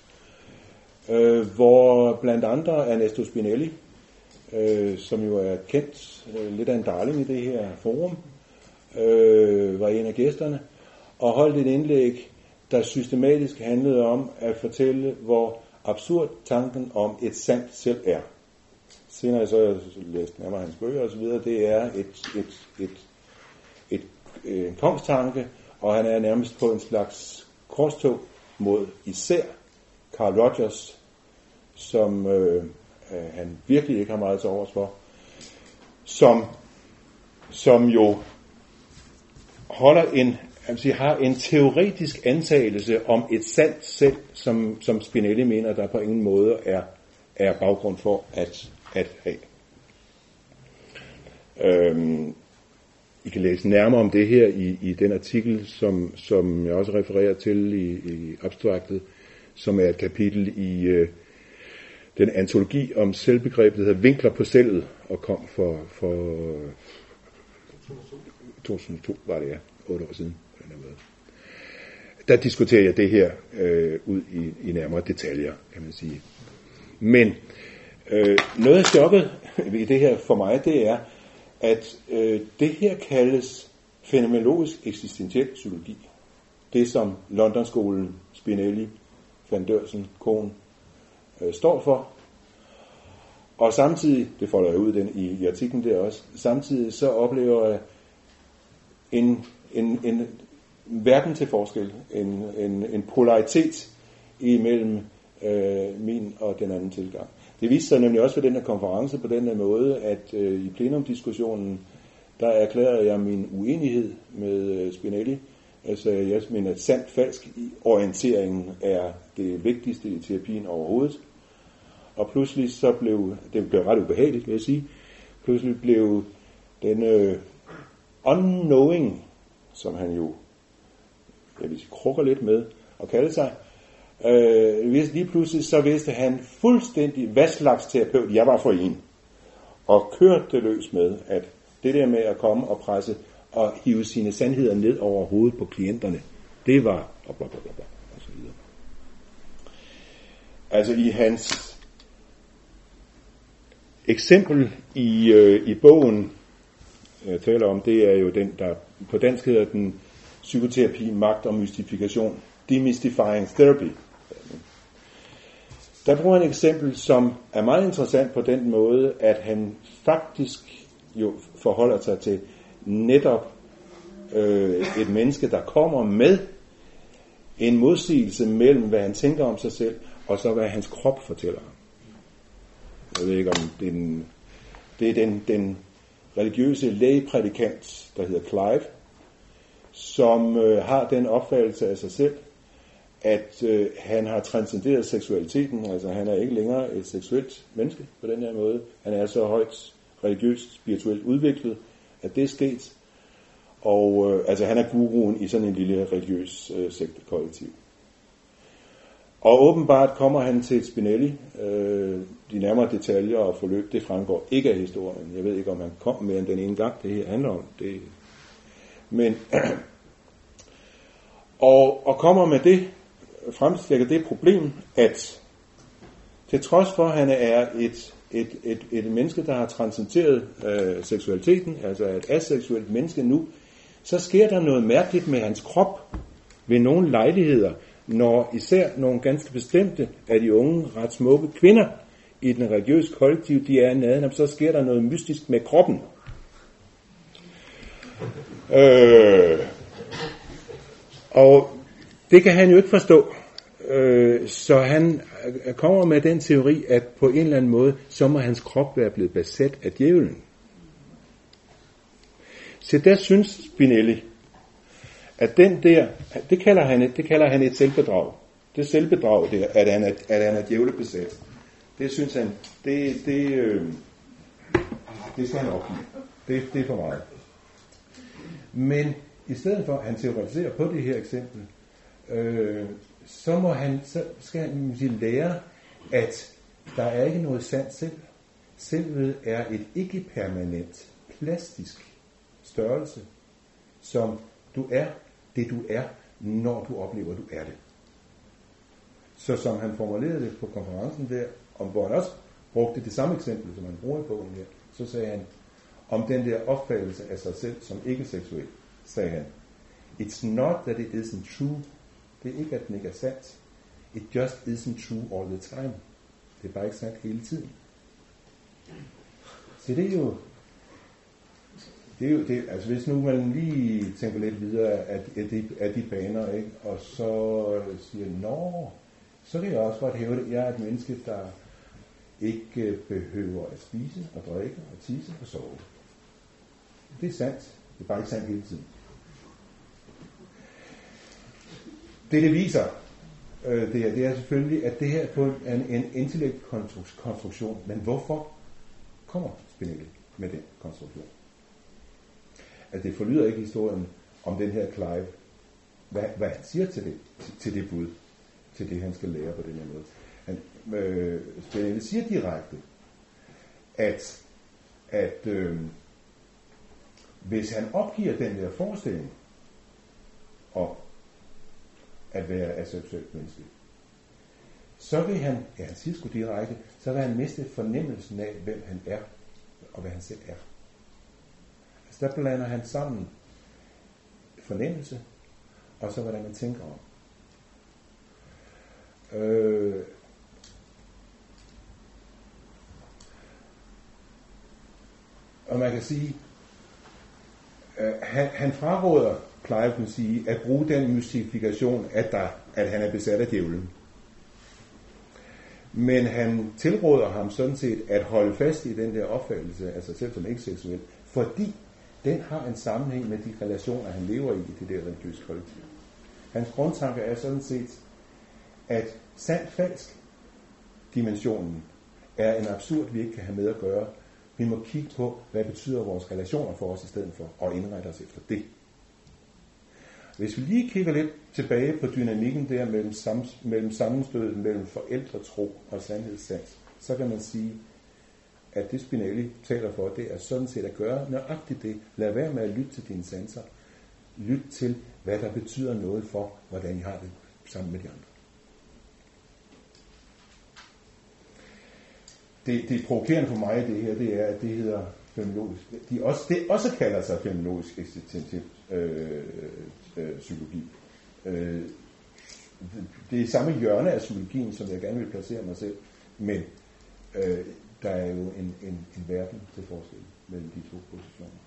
hvor blandt andre Ernesto Spinelli, som jo er kendt lidt af en darling i det her forum, var en af gæsterne, og holdt et indlæg, der systematisk handlede om at fortælle, hvor absurd tanken om et sandt selv er. Senere så jeg læst nærmere hans bøger og så videre, det er en kongstanke, og han er nærmest på en slags korstog mod især Carl Rogers, som han virkelig ikke har meget til overs for, som jo holder har en teoretisk antagelse om et sandt selv, som Spinelli mener, der på ingen måde er baggrund for at have. I kan læse nærmere om det her i den artikel, som jeg også refererer til i Abstraktet, som er et kapitel i den antologi om selvbegrebet, der hedder Vinkler på selvet, og kom for 2002, var det 8 år siden. Der diskuterer jeg det her ud i nærmere detaljer, kan man sige. Men noget af chokket i det her for mig, det er, at det her kaldes fænomenologisk eksistentiel psykologi. Det som Londonskolen, Spinelli, Van Dørsen, Kohn står for. Og samtidig, det folder jeg ud i artiklen der også, samtidig så oplever jeg en verden til forskel, en polaritet imellem min og den anden tilgang. Det viste sig nemlig også ved den her konference på den her måde, at i plenumdiskussionen, der erklærede jeg min uenighed med Spinelli. Altså jeg mener, at sandt-falsk orienteringen er det vigtigste i terapien overhovedet. Og pludselig så blev, det blev ret ubehageligt, vil jeg sige, pludselig blev den unknowing, som han jo, jeg vil sige, krukker lidt med at kalde sig, lige pludselig så vidste han fuldstændig, hvad slags terapeut jeg var for en, og kørte det løs med, at det der med at komme og presse og hive sine sandheder ned over hovedet på klienterne, det var og så videre. Altså i hans eksempel i bogen, jeg taler om, det er jo den, der på dansk hedder den Psykoterapi, magt og mystifikation, Demystifying Therapy. Der bruger han et eksempel, som er meget interessant på den måde, at han faktisk jo forholder sig til netop et menneske, der kommer med en modsigelse mellem, hvad han tænker om sig selv, og så hvad hans krop fortæller ham. Jeg ved ikke, om det er den religiøse lægeprædikant, der hedder Clive, som har den opfattelse af sig selv, at han har transcenderet seksualiteten, altså han er ikke længere et seksuelt menneske på den her måde. Han er så højt religiøst, spirituelt udviklet, at det er sket. Og altså han er guruen i sådan en lille religiøs sektekollektiv. Og åbenbart kommer han til Spinelli. De nærmere detaljer og forløb, det fremgår ikke af historien. Jeg ved ikke, om han kom mere end den ene gang, det her handler om. Men og kommer med det, fremstikker det problem, at til trods for, at han er et menneske, der har transcenderet seksualiteten, altså et aseksuelt menneske nu, så sker der noget mærkeligt med hans krop ved nogle lejligheder, når især nogle ganske bestemte af de unge, ret smukke kvinder i den religiøse kollektiv, de er nede, så sker der noget mystisk med kroppen. Og det kan han jo ikke forstå. Så han kommer med den teori, at på en eller anden måde, så må hans krop være blevet besat af djævlen. Så der synes Spinelli, at den der, det kalder han et selvbedrag. Det selvbedrag der, at han er djævlebesat. Det synes han, det skal han opgive. Det er for meget. Men i stedet for, at han teoretiserer på det her eksempel, så skal han lære, at der er ikke noget sandt selv. Selvet er et ikke-permanent, plastisk størrelse, som du er, det du er, når du oplever, du er det. Så som han formulerede det på konferencen der, hvor han også brugte det samme eksempel, som han bruger i bogen her, så sagde han, om den der opfattelse af sig selv som ikke-seksuel, sagde han, it's not that it isn't true. Det er ikke, at den ikke er sandt. It just isn't true all the time. Det er bare ikke sandt hele tiden. Så det er jo det, altså hvis nu man lige tænker lidt videre af de baner, ikke? Og så siger, nå, så kan jeg også godt hæve det. Jeg er et menneske, der ikke behøver at spise og drikke og tisse og sove. Det er sandt. Det er bare ikke sandt hele tiden. Det viser, det er selvfølgelig, at det her er på en intellekt konstruktion. Men hvorfor kommer Spinelli med den konstruktion? At det forlyder ikke historien om den her Clive. Hvad han siger til det bud, til det han skal lære på den her måde. Spinelli siger direkte, at hvis han opgiver den der forestilling om at være aseksuelt menneske, så vil han siger sgu direkte, så vil han miste fornemmelsen af, hvem han er, og hvad han selv er. Altså der blander han sammen fornemmelse, og så hvordan man tænker om. Og man kan sige, han fraråder, plejer at sige, at bruge den mystifikation, at han er besat af djævlen. Men han tilråder ham sådan set at holde fast i den der opfattelse af sig selv som ikke seksuel, fordi den har en sammenhæng med de relationer, han lever i det der religiøse kollektiv. Hans grundtanke er sådan set, at sandt-falsk dimensionen er en absurd, vi ikke kan have med at gøre. Vi må kigge på, hvad betyder vores relationer for os i stedet for, og indrette os efter det. Hvis vi lige kigger lidt tilbage på dynamikken der mellem sammenstødet mellem forældretro og sandhedssans, så kan man sige, at det Spinelli taler for, det er sådan set at gøre nøjagtigt det. Lad være med at lytte til dine sanser. Lyt til, hvad der betyder noget for, hvordan I har det sammen med de andre. Det provokerende for mig det her, det er, at det hedder fenomenologisk. Det også kalder sig fenomenologisk eksistentiel psykologi. Det er samme hjørne af psykologien, som jeg gerne vil placere mig selv, men der er jo en verden til forskel mellem de to positioner.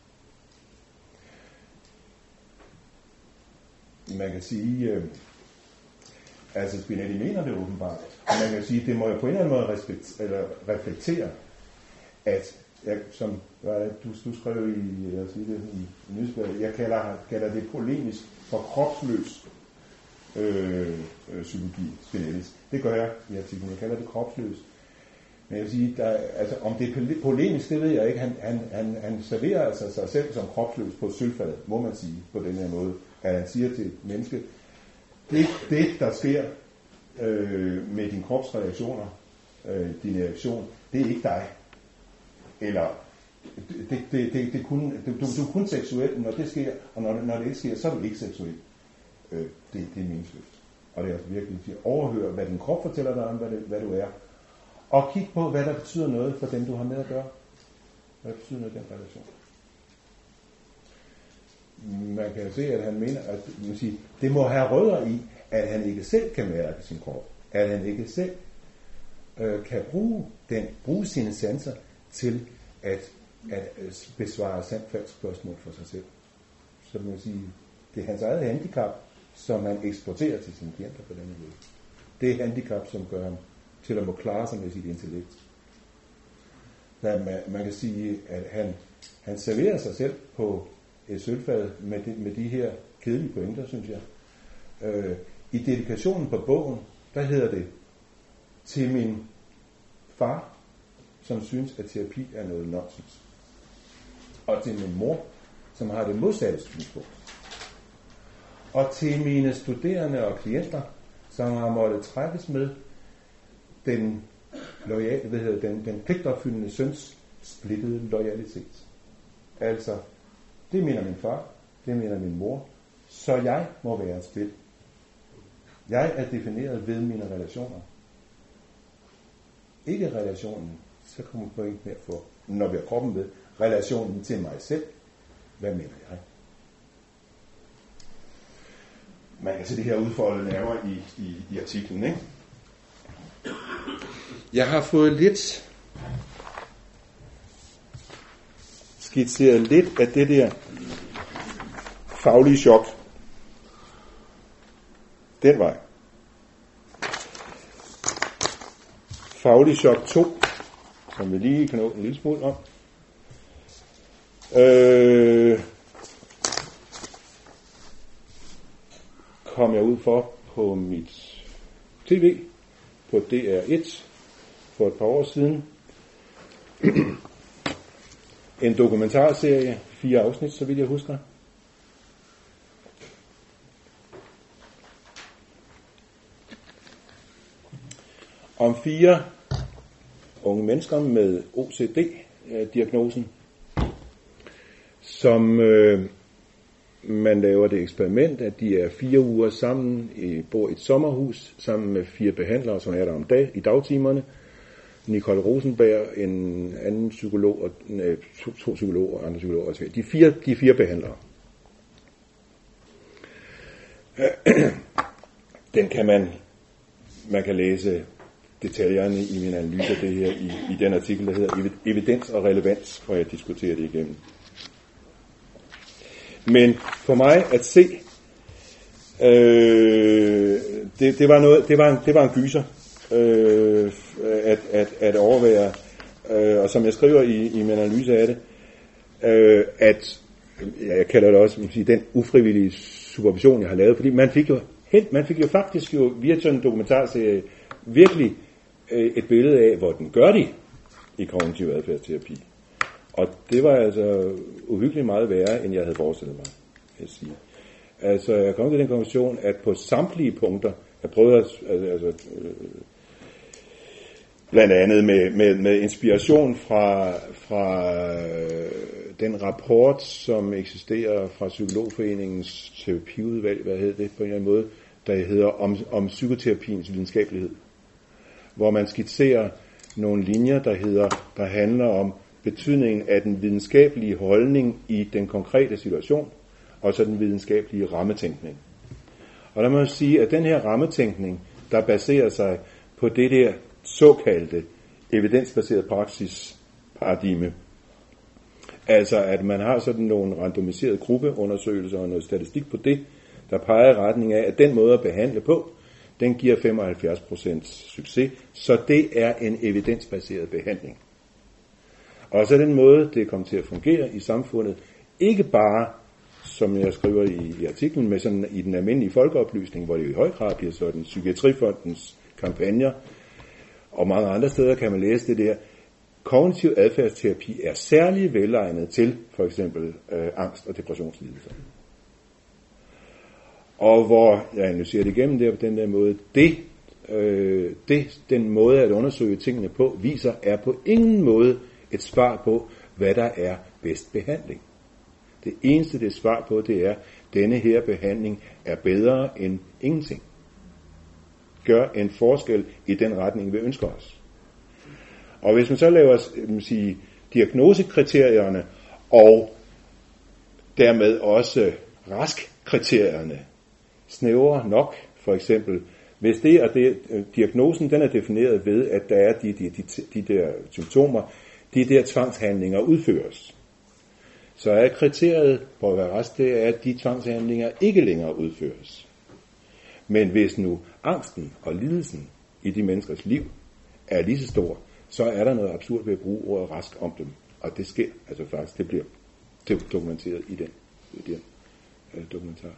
Man kan sige, altså Spinelli mener det åbenbart, og man kan sige, det må jo på en eller anden måde reflektere, at som du skrev i nyhedsbladet, jeg kalder det polemisk for kropsløs psykologi, Spinellis. Det gør jeg i artiklen, jeg kalder det kropsløs. Men jeg vil sige, altså, om det er polemisk, det ved jeg ikke. Han serverer altså sig selv som kropsløs på et sølvfad, må man sige, på den her måde. At han siger til et menneske, det der sker med dine kropsreaktioner, din reaktion, det er ikke dig. Eller du er kun seksuel, når det sker, og når det ikke sker, så er du ikke seksuel. Det er meningsløst. Og det er altså virkelig at overhøre, hvad din krop fortæller dig om, hvad du er. Og kig på, hvad der betyder noget for dem, du har med at gøre. Hvad betyder noget i den relation? Man kan jo se, at han mener, at det må have rødder i, at han ikke selv kan mærke sin krop. At han ikke selv kan bruge sine sanser til at besvare sandt-falsk spørgsmål for sig selv. Så man kan sige, det er hans eget handicap, som han eksporterer til sine klienter på denne måde. Det er handicap, som gør ham til at må klare sig med sit intellekt. Man kan sige, at han serverer sig selv på et sølvfad med de her kedelige pointer, synes jeg. I dedikationen på bogen, der hedder det, til min far, som synes, at terapi er noget nonsens. Og til min mor, som har det modsatte synspunkt. Og til mine studerende og klienter, som har måttet trækkes med den pligtopfyldende søns splittede loyalitet. Altså, det mener min far, det mener min mor, så jeg må være en spil. Jeg er defineret ved mine relationer. Ikke relationen, så kommer pointen mere for, når vi har kroppen ved, relationen til mig selv. Hvad mener jeg? Man kan se det her udfoldet nærmere i artiklen, ikke? Jeg har fået skitseret lidt af det der faglige chok. Den vej. Faglig chok 2, som vi lige kan nå en lille smule om. Kom jeg ud for på mit tv på DR1 for et par år siden. En dokumentarserie, 4 afsnit, så vidt jeg husker. Om 4 unge mennesker med OCD-diagnosen, som man laver det eksperiment, at de er 4 uger sammen, bor i et sommerhus sammen med 4 behandlere, som er der om i dagtimerne. Nicole Rosenberg, en anden psykolog, og 2 psykologer og andre psykologer. De 4 behandlere. Den kan man kan læse detaljerne i min analyse af det her i den artikel, der hedder Evidens og relevans, hvor jeg diskuterer det igennem. Men for mig at se, det var en gyser at overvære, og som jeg skriver i min analyse af det, at jeg kalder det også den ufrivillige supervision, jeg har lavet, fordi man fik jo faktisk via sådan en dokumentarserie virkelig et billede af, hvor den gør de i kognitiv adfærdsterapi. Og det var altså uhyggeligt meget værre, end jeg havde forestillet mig, vil jeg sige. Altså, jeg kom til den konklusion, at på samtlige punkter, jeg prøvede blandt andet med inspiration fra den rapport, som eksisterer fra Psykologforeningens terapiudvalg, hvad hedder det på en eller anden måde, der hedder om psykoterapiens videnskabelighed, hvor man skitserer nogle linjer, der handler om betydningen af den videnskabelige holdning i den konkrete situation, og så den videnskabelige rammetænkning. Og der må jeg sige, at den her rammetænkning, der baserer sig på det der såkaldte evidensbaseret praksisparadigme, altså at man har sådan nogle randomiserede gruppeundersøgelser og noget statistik på det, der peger i retning af, at den måde at behandle på, den giver 75% succes, så det er en evidensbaseret behandling. Og så den måde, det kommer til at fungere i samfundet, ikke bare, som jeg skriver i artiklen, med sådan i den almindelige folkeoplysning, hvor det i høj grad bliver sådan Psykiatrifondens kampagner, og mange andre steder kan man læse det der. Kognitiv adfærdsterapi er særlig velegnet til for eksempel angst- og depressionslidelser. Og hvor jeg analyserer det igennem der på den der måde, den måde at undersøge tingene på, viser er på ingen måde et svar på, hvad der er bedst behandling. Det eneste, det er svar på, det er, denne her behandling er bedre end ingenting. Gør en forskel i den retning, vi ønsker os. Og hvis man så laver diagnosekriterierne og dermed også raskkriterierne snævre nok, for eksempel Hvis det er det, diagnosen den er defineret ved, at der er de der symptomer, de der tvangshandlinger udføres, så er kriteriet på at være rask, det er, at de tvangshandlinger ikke længere udføres. Men hvis nu angsten og lidelsen i de menneskers liv er lige så stor, så er der noget absurd ved at bruge ordet rask om dem. Og det sker altså faktisk, det bliver dokumenteret i den dokumentar.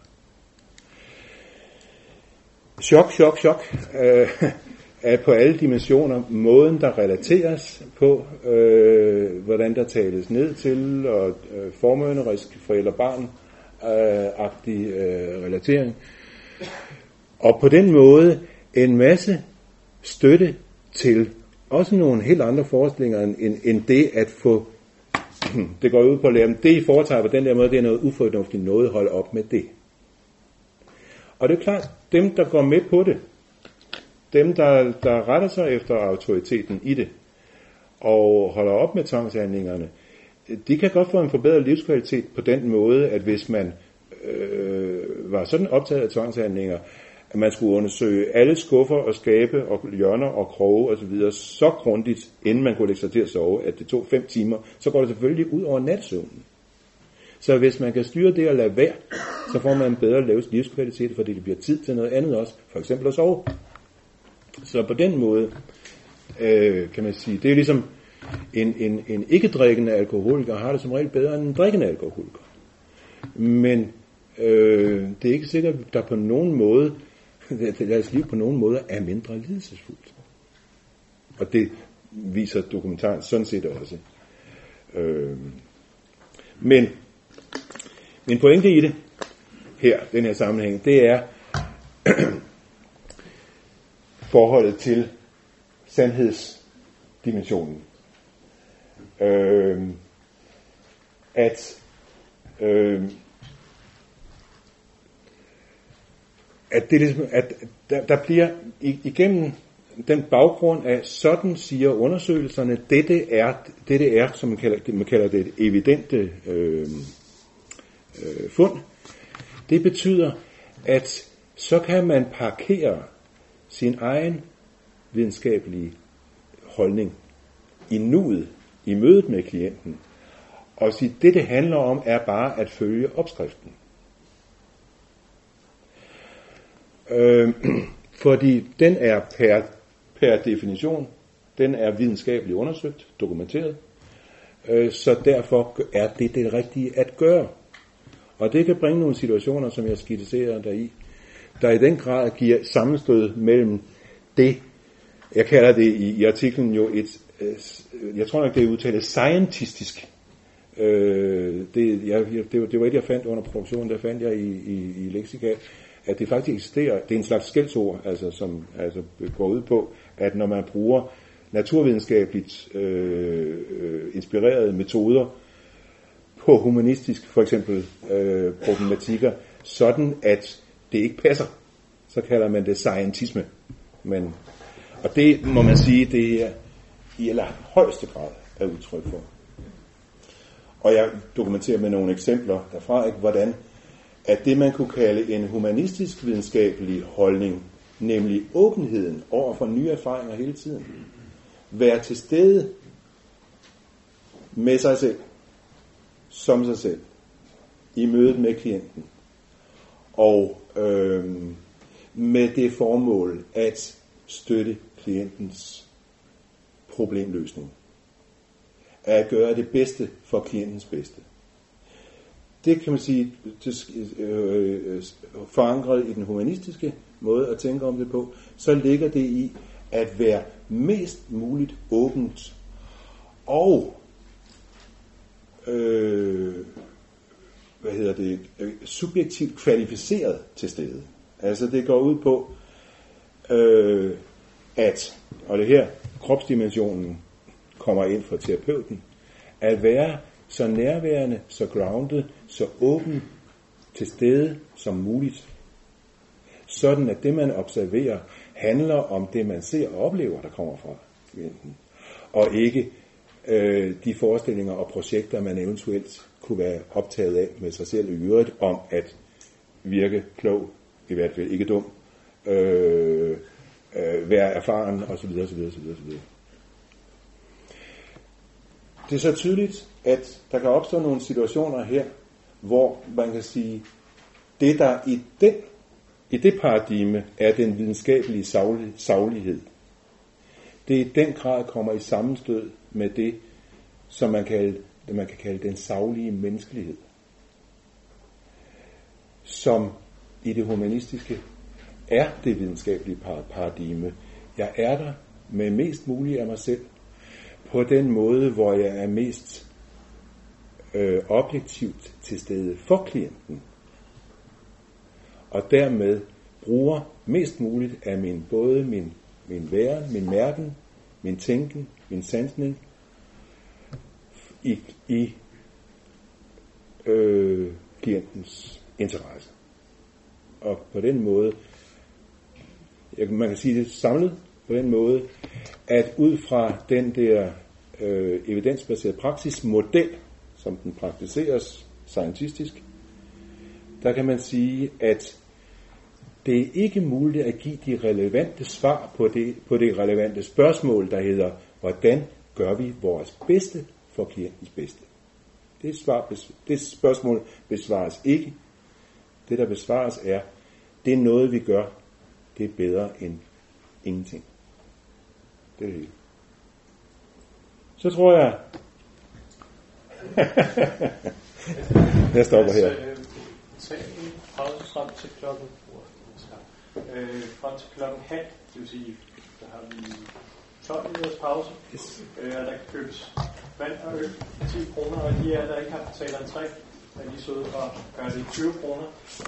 Chok er på alle dimensioner måden, der relateres på, hvordan der tales ned til, og formønderisk forældre-barn-agtig relatering. Og på den måde en masse støtte til også nogle helt andre forestillinger end det at få, det går ud på at lære, det I foretager på den der måde, det er noget ufornuftigt noget, hold op med det. Og det er klart, dem der går med på det, dem der retter sig efter autoriteten i det, og holder op med tvangshandlingerne, de kan godt få en forbedret livskvalitet på den måde, at hvis man var sådan optaget af tvangshandlinger, at man skulle undersøge alle skuffer og skabe og hjørner og kroge og så videre så grundigt, inden man kunne lægge sig til at sove, at det tog 5 timer, så går det selvfølgelig ud over natsøvnen. Så hvis man kan styre det og lade være, så får man en bedre livskvalitet, fordi det bliver tid til noget andet også, for eksempel at sove. Så på den måde, kan man sige, det er ligesom en ikke-drikkende alkoholiker har det som regel bedre end en drikkende alkoholiker. Men det er ikke sikkert, at der på nogen måde, deres liv på nogen måde er mindre lidelsesfuldt. Og det viser dokumentaren sådan set også. Men min pointe i det her, den her sammenhæng, det er forholdet til sandhedsdimensionen. At det ligesom, at der bliver igennem den baggrund af, sådan siger undersøgelserne, det er, som man kalder det et evidente fund. Det betyder, at så kan man parkere sin egen videnskabelige holdning i nuet, i mødet med klienten, og sige, det handler om, er bare at følge opskriften. Fordi den er per definition, den er videnskabeligt undersøgt, dokumenteret, så derfor er det rigtige at gøre. Og det kan bringe nogle situationer, som jeg skitserer deri, der i den grad giver sammenstød mellem det, jeg kalder det i artiklen jo jeg tror nok det er udtalt scientistisk. Det var et, jeg fandt under produktionen, der fandt jeg i leksika, at det faktisk eksisterer, det er en slags skældsord, altså, som altså går ud på, at når man bruger naturvidenskabeligt inspirerede metoder på humanistisk, for eksempel problematikker, sådan at det ikke passer, så kalder man det scientisme. Og det må man sige, det er i allerhøjeste grad er udtryk for. Og jeg dokumenterer med nogle eksempler derfra, ikke, hvordan at det man kunne kalde en humanistisk videnskabelig holdning, nemlig åbenheden over for nye erfaringer hele tiden, være til stede med sig selv, som sig selv, i mødet med klienten, og med det formål at støtte klientens problemløsning, at gøre det bedste for klientens bedste. Det kan man sige forankret i den humanistiske måde at tænke om det på, så ligger det i at være mest muligt åbent og subjektivt kvalificeret til stede. Altså det går ud på at, og det her kropsdimensionen kommer ind fra terapeuten, at være så nærværende, så grounded, så åben til stede som muligt. Sådan at det man observerer handler om det man ser og oplever, der kommer fra klienten. Og ikke de forestillinger og projekter man eventuelt kunne være optaget af med sig selv i øvrigt om at virke klog, i hvert fald ikke dum, være erfaren osv. osv. Det er så tydeligt, at der kan opstå nogle situationer her, hvor man kan sige, det der i det paradigme er den videnskabelige saglighed. Det i den grad kommer i sammenstød med det, som man kan kalde den saglige menneskelighed, som i det humanistiske er det videnskabelige paradigme. Jeg er der med mest muligt af mig selv, på den måde, hvor jeg er mest objektivt til stede for klienten, og dermed bruger mest muligt af både min væren, min mærken, min tænken, min sansning i klientens interesse. Og på den måde, man kan sige det samlet på den måde, at ud fra den der evidensbaserede praksismodel, som den praktiseres scientistisk, der kan man sige, at det er ikke muligt at give de relevante svar på det relevante spørgsmål, der hedder, hvordan gør vi vores bedste for klientens bedste. Det spørgsmål besvares ikke. Det, der besvares er, det er noget, vi gør, det er bedre end ingenting. Det er det. Så tror jeg, jeg stopper her. Tag en pause frem til klokken frem til klokken halv, det vil sige, der har vi 12 minutters pause, og der kan købes vand og øl 10 kroner, og de af der ikke har betalt entré, er lige søde og gør det 20 kroner,